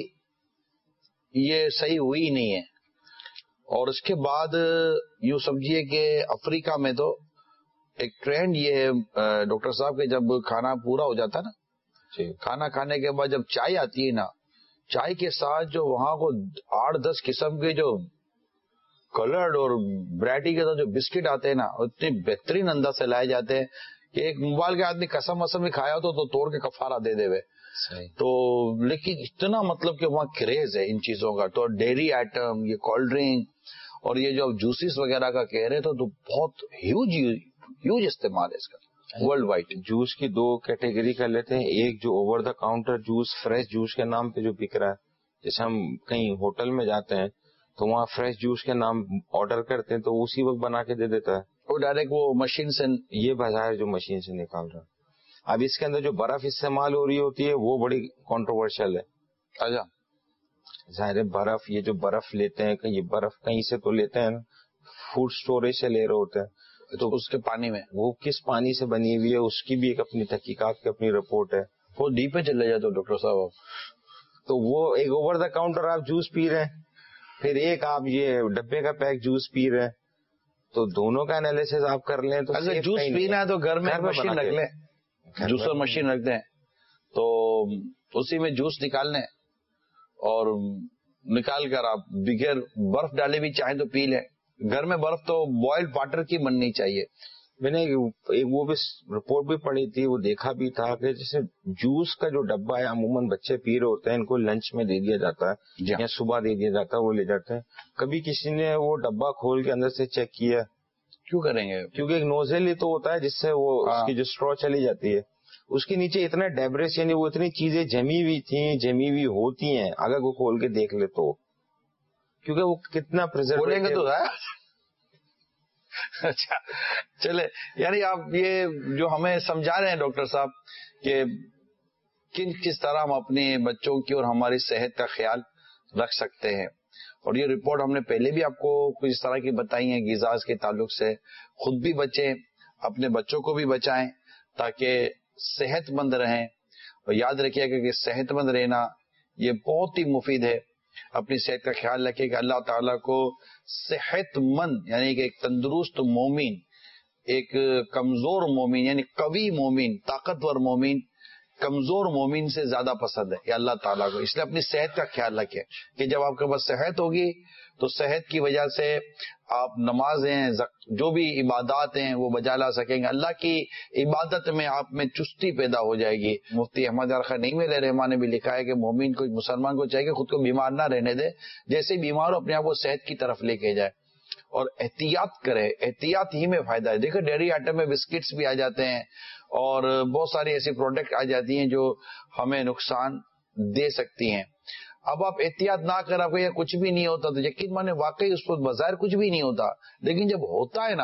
ये सही हुई ही नहीं है। और उसके बाद यूं समझिए कि अफ्रीका में तो एक ट्रेंड ये है डॉक्टर साहब के, जब खाना पूरा हो जाता है ना, खाना खाने के बाद जब चाय आती है ना, चाय के साथ जो वहां को आठ दस किस्म के जो कलर्ड और वैरायटी के साथ जो बिस्किट आते हैं ना, इतने बेहतरीन अंदाज से लाए जाते हैं कि एक मोबाइल के आदमी कसम वसम भी खाया तो, तो तोड़ के कफारा दे देवे। तो लेकिन इतना मतलब कि वहाँ क्रेज है इन चीजों का। तो डेयरी आइटम, ये कोल्ड ड्रिंक और ये जो जूसेस वगैरह का कह रहे थे, तो बहुत ह्यूज ह्यूज इस्तेमाल है इसका वर्ल्ड वाइड। जूस की दो कैटेगरी कर लेते हैं, एक जो over the counter juice, fresh juice के नाम पे जो बिक रहा है, जैसे हम कहीं होटल में जाते हैं तो वहाँ फ्रेश जूस के नाम ऑर्डर करते हैं तो उसी वक्त बना के दे देता है, वो डायरेक्ट वो मशीन से, ये बाजार जो मशीन से निकाल रहा है। अब इसके अंदर जो बर्फ इस्तेमाल हो रही होती है वो बड़ी कंट्रोवर्शियल है। अच्छा, जाहिर है बर्फ, ये जो बर्फ लेते हैं, कहीं बर्फ कहीं से तो लेते हैं ना, फूड स्टोरेज से ले रहे होते हैं, تو اس کے پانی میں وہ کس پانی سے بنی ہوئی ہے اس کی بھی ایک اپنی تحقیقات کی اپنی رپورٹ ہے. وہ ڈی پہ چلے جائے تو ڈاکٹر صاحب, تو وہ ایک اوور دا کاؤنٹر آپ جوس پی رہے ہیں, پھر ایک آپ یہ ڈبے کا پیک جوس پی رہے ہیں, تو دونوں کا انالیسس آپ کر لیں. تو اگر جوس پینا ہے تو گھر میں مشین رکھ لیں, جوسر مشین رکھ دیں, تو اسی میں جوس نکال لیں اور نکال کر آپ بغیر برف ڈالے بھی چاہیں تو پی لیں. گھر میں برف تو بوائل واٹر کی بننی چاہیے. میں نے ایک وہ بھی رپورٹ بھی پڑھی تھی, وہ دیکھا بھی تھا کہ جیسے جوس کا جو ڈبا ہے عموماً بچے پی رہے ہوتے ہیں, ان کو لنچ میں دے دیا جاتا ہے یا صبح دے دیا جاتا ہے, وہ لے جاتے ہیں. کبھی کسی نے وہ ڈبا کھول کے اندر سے چیک کیا؟ کیوں کریں گے؟ کیونکہ ایک نوزل ہی تو ہوتا ہے جس سے وہ اس کی جو اسٹرو چلی جاتی ہے, اس کے نیچے اتنا ڈیبریس یعنی وہ اتنی چیزیں جمی ہوئی تھیں, جمی ہوئی ہوتی ہیں, اگر وہ کھول کے دیکھ لے تو, کیونکہ وہ کتنا کھولیں گے تو اچھا چلے. یعنی آپ یہ جو ہمیں سمجھا رہے ہیں ڈاکٹر صاحب کہ کن کس طرح ہم اپنے بچوں کی اور ہماری صحت کا خیال رکھ سکتے ہیں, اور یہ رپورٹ ہم نے پہلے بھی آپ کو کچھ اس طرح کی بتائی ہیں غذا کے تعلق سے. خود بھی بچیں, اپنے بچوں کو بھی بچائیں تاکہ صحت مند رہیں. اور یاد رکھیے گا کہ صحت مند رہنا یہ بہت ہی مفید ہے. اپنی صحت کا خیال رکھے کہ اللہ تعالیٰ کو صحت مند یعنی کہ ایک تندرست مومن, ایک کمزور مومن یعنی قوی مومن, طاقتور مومن کمزور مومن سے زیادہ پسند ہے یہ اللہ تعالیٰ کو. اس لیے اپنی صحت کا خیال رکھیں کہ جب آپ کے پاس صحت ہوگی تو صحت کی وجہ سے آپ نمازیں, جو بھی عبادات ہیں وہ بجا لا سکیں گے. اللہ کی عبادت میں آپ میں چستی پیدا ہو جائے گی. مفتی احمد خنیمی علیہ رحمٰن نے بھی لکھا ہے کہ مومن کو, مسلمان کو چاہیے کہ خود کو بیمار نہ رہنے دے, جیسے بیمار ہو اپنے آپ کو صحت کی طرف لے کے جائے اور احتیاط کرے. احتیاط ہی میں فائدہ ہے. دیکھو ڈیری آئٹم میں بسکٹس بھی آ جاتے ہیں اور بہت ساری ایسی پروڈکٹ آ جاتی ہیں جو ہمیں نقصان دے سکتی ہیں. اب آپ احتیاط نہ کر آپ کو یہ کچھ بھی نہیں ہوتا تو یقین مانے واقعی اس پر بظاہر کچھ بھی نہیں ہوتا, لیکن جب ہوتا ہے نا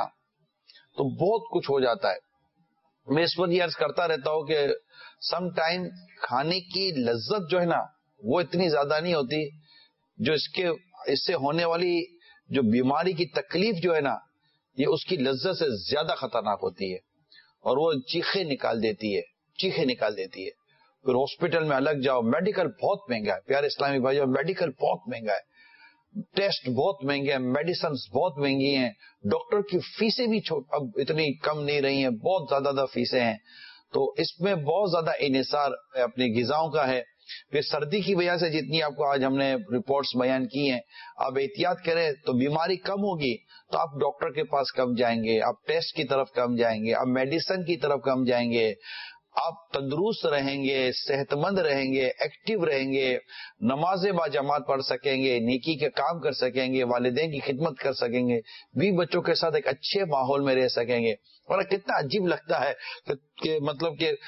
تو بہت کچھ ہو جاتا ہے. میں اس پر یہ عرض کرتا رہتا ہوں کہ سم ٹائم کھانے کی لذت جو ہے نا وہ اتنی زیادہ نہیں ہوتی جو اس کے اس سے ہونے والی جو بیماری کی تکلیف جو ہے نا یہ اس کی لذت سے زیادہ خطرناک ہوتی ہے اور وہ چیخیں نکال دیتی ہے, چیخیں نکال دیتی ہے. پھر ہاسپٹل میں الگ جاؤ, میڈیکل بہت مہنگا ہے پیارے اسلامی بھائی, میڈیکل بہت مہنگا ہے, ٹیسٹ بہت مہنگے ہیں, میڈیسنز بہت مہنگی ہیں, ڈاکٹر کی فیسیں بھی اب اتنی کم نہیں رہی ہیں, بہت زیادہ زیادہ فیسیں ہیں. تو اس میں بہت زیادہ انحصار اپنی غذاؤں کا ہے. پھر سردی کی وجہ سے جتنی آپ کو آج ہم نے رپورٹس بیان کی ہیں, آپ احتیاط کریں تو بیماری کم ہوگی تو آپ ڈاکٹر کے پاس کم جائیں گے, آپ ٹیسٹ کی طرف کم جائیں گے, آپ میڈیسن کی طرف کم جائیں گے, آپ تندرست رہیں گے, صحت مند رہیں گے, ایکٹیو رہیں گے, نمازیں با جماعت پڑھ سکیں گے, نیکی کے کام کر سکیں گے, والدین کی خدمت کر سکیں گے, بھی بچوں کے ساتھ ایک اچھے ماحول میں رہ سکیں گے. اور کتنا عجیب لگتا ہے کہ, کہ مطلب کہ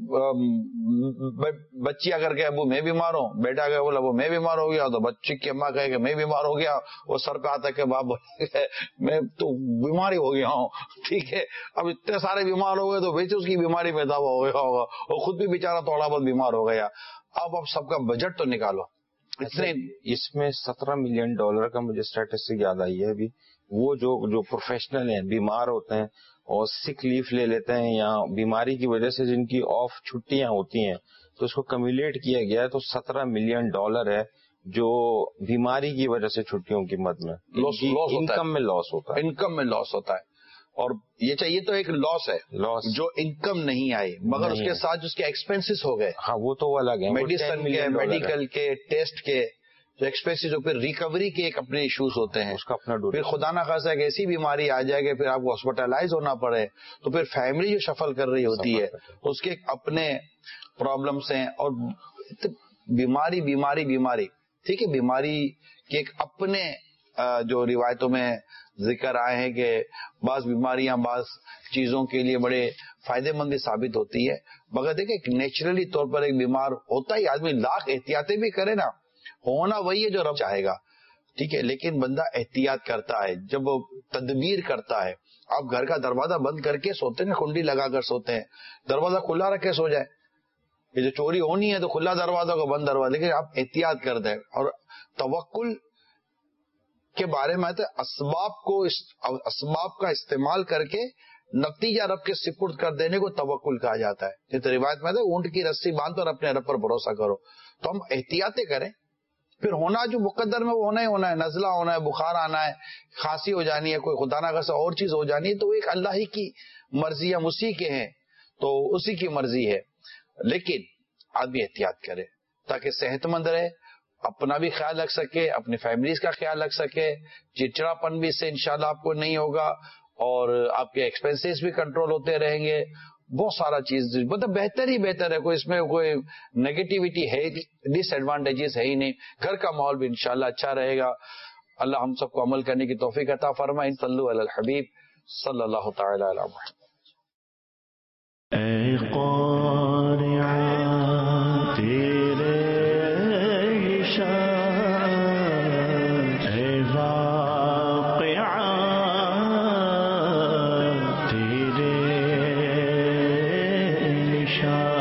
بچی اگر کہ ابو میں بیمار ہوں, بیٹا اگر بولا ابو میں بیمار ہو گیا تو بچی کی اماں کہے کہ میں بیمار ہو گیا, وہ سر پہ آتا کہ باپ میں تو بیماری ہو گیا ہوں. ٹھیک ہے, اب اتنے سارے بیمار ہو گئے تو بیچ اس کی بیماری میں دعویٰ ہو گیا ہوگا, اور خود بھی بیچارہ تھوڑا بہت بیمار ہو گیا. اب اب سب کا بجٹ تو نکالو. اتنے اس میں سترہ ملین ڈالر کا مجھے اسٹیٹسٹک یاد آئی ہے ابھی. وہ جو جو پروفیشنل ہیں بیمار ہوتے ہیں اور سک لیف لے لیتے ہیں یا بیماری کی وجہ سے جن کی آف چھٹیاں ہوتی ہیں تو اس کو کمیولیٹ کیا گیا ہے تو سترہ ملین ڈالر ہے جو بیماری کی وجہ سے چھٹیوں کی مد میں انکم میں لاس ہوتا ہے. انکم میں لاس ہوتا ہے اور یہ چاہیے تو ایک لاس ہے, لاس جو انکم نہیں آئی مگر اس کے ساتھ اس کے ایکسپینسز ہو گئے. ہاں وہ تو الگ ہے, میڈیسن کے, میڈیکل کے, ٹیسٹ کے جو ایکسپینسز ہو, پھر ریکوری کے ایک اپنے ایشوز ہوتے ہیں, اس کا اپنا ڈور. پھر خدا نہ خاصا ایک ایسی بیماری آ جائے گی پھر آپ کو ہاسپٹلائز ہونا پڑے تو پھر فیملی جو شفل کر رہی ہوتی ہے اس کے اپنے پرابلمس ہیں. اور بیماری بیماری بیماری ٹھیک ہے, بیماری کے ایک اپنے جو روایتوں میں ذکر آئے ہیں کہ بعض بیماریاں بعض چیزوں کے لیے بڑے فائدے مند بھی ثابت ہوتی ہے, مگر دیکھیں نیچرلی طور پر ایک بیمار ہوتا ہی, آدمی لاکھ احتیاطیں بھی کرے نا, ہونا وہی ہے جو رب چاہے گا. ٹھیک ہے, لیکن بندہ احتیاط کرتا ہے جب وہ تدبیر کرتا ہے. آپ گھر کا دروازہ بند کر کے سوتے ہیں, کنڈی لگا کر سوتے ہیں, دروازہ کھلا رکھے سو جائے. یہ جو چوری ہونی ہے تو کھلا دروازہ کو بند دروازہ, لیکن آپ احتیاط کرتے ہیں. اور توکل کے بارے میں تو اسباب کو اسباب کا استعمال کر کے نتیجہ رب کے سپرد کر دینے کو توکل کہا جاتا ہے. تو روایت میں تو اونٹ کی رسی باندھو اور اپنے رب پر بھروسہ کرو. تو ہم احتیاطیں کریں, پھر ہونا جو مقدر میں وہ ہونا ہی ہونا ہے, نزلہ ہونا ہے, بخار آنا ہے, کھانسی ہو جانی ہے, کوئی خدا نہ خاصا اور چیز ہو جانی ہے, تو وہ ایک اللہ ہی کی مرضی ہے, اسی کے ہیں, تو اسی کی مرضی ہے. لیکن آدمی احتیاط کرے تاکہ صحت مند رہے, اپنا بھی خیال رکھ سکے, اپنی فیملیز کا خیال رکھ سکے, چڑچڑاپن بھی اس سے انشاءاللہ آپ کو نہیں ہوگا, اور آپ کے ایکسپینسز بھی کنٹرول ہوتے رہیں گے. بہت سارا چیز مطلب بہتر ہی بہتر ہے, کوئی اس میں کوئی نیگیٹیوٹی ہے, ڈس ایڈوانٹیجز ہے ہی نہیں. گھر کا ماحول بھی انشاءاللہ اچھا رہے گا. اللہ ہم سب کو عمل کرنے کی توفیق عطا فرمائے. صلو علی الحبیب صلی اللہ تعالی علی محمد. اے قارعہ تیرے شان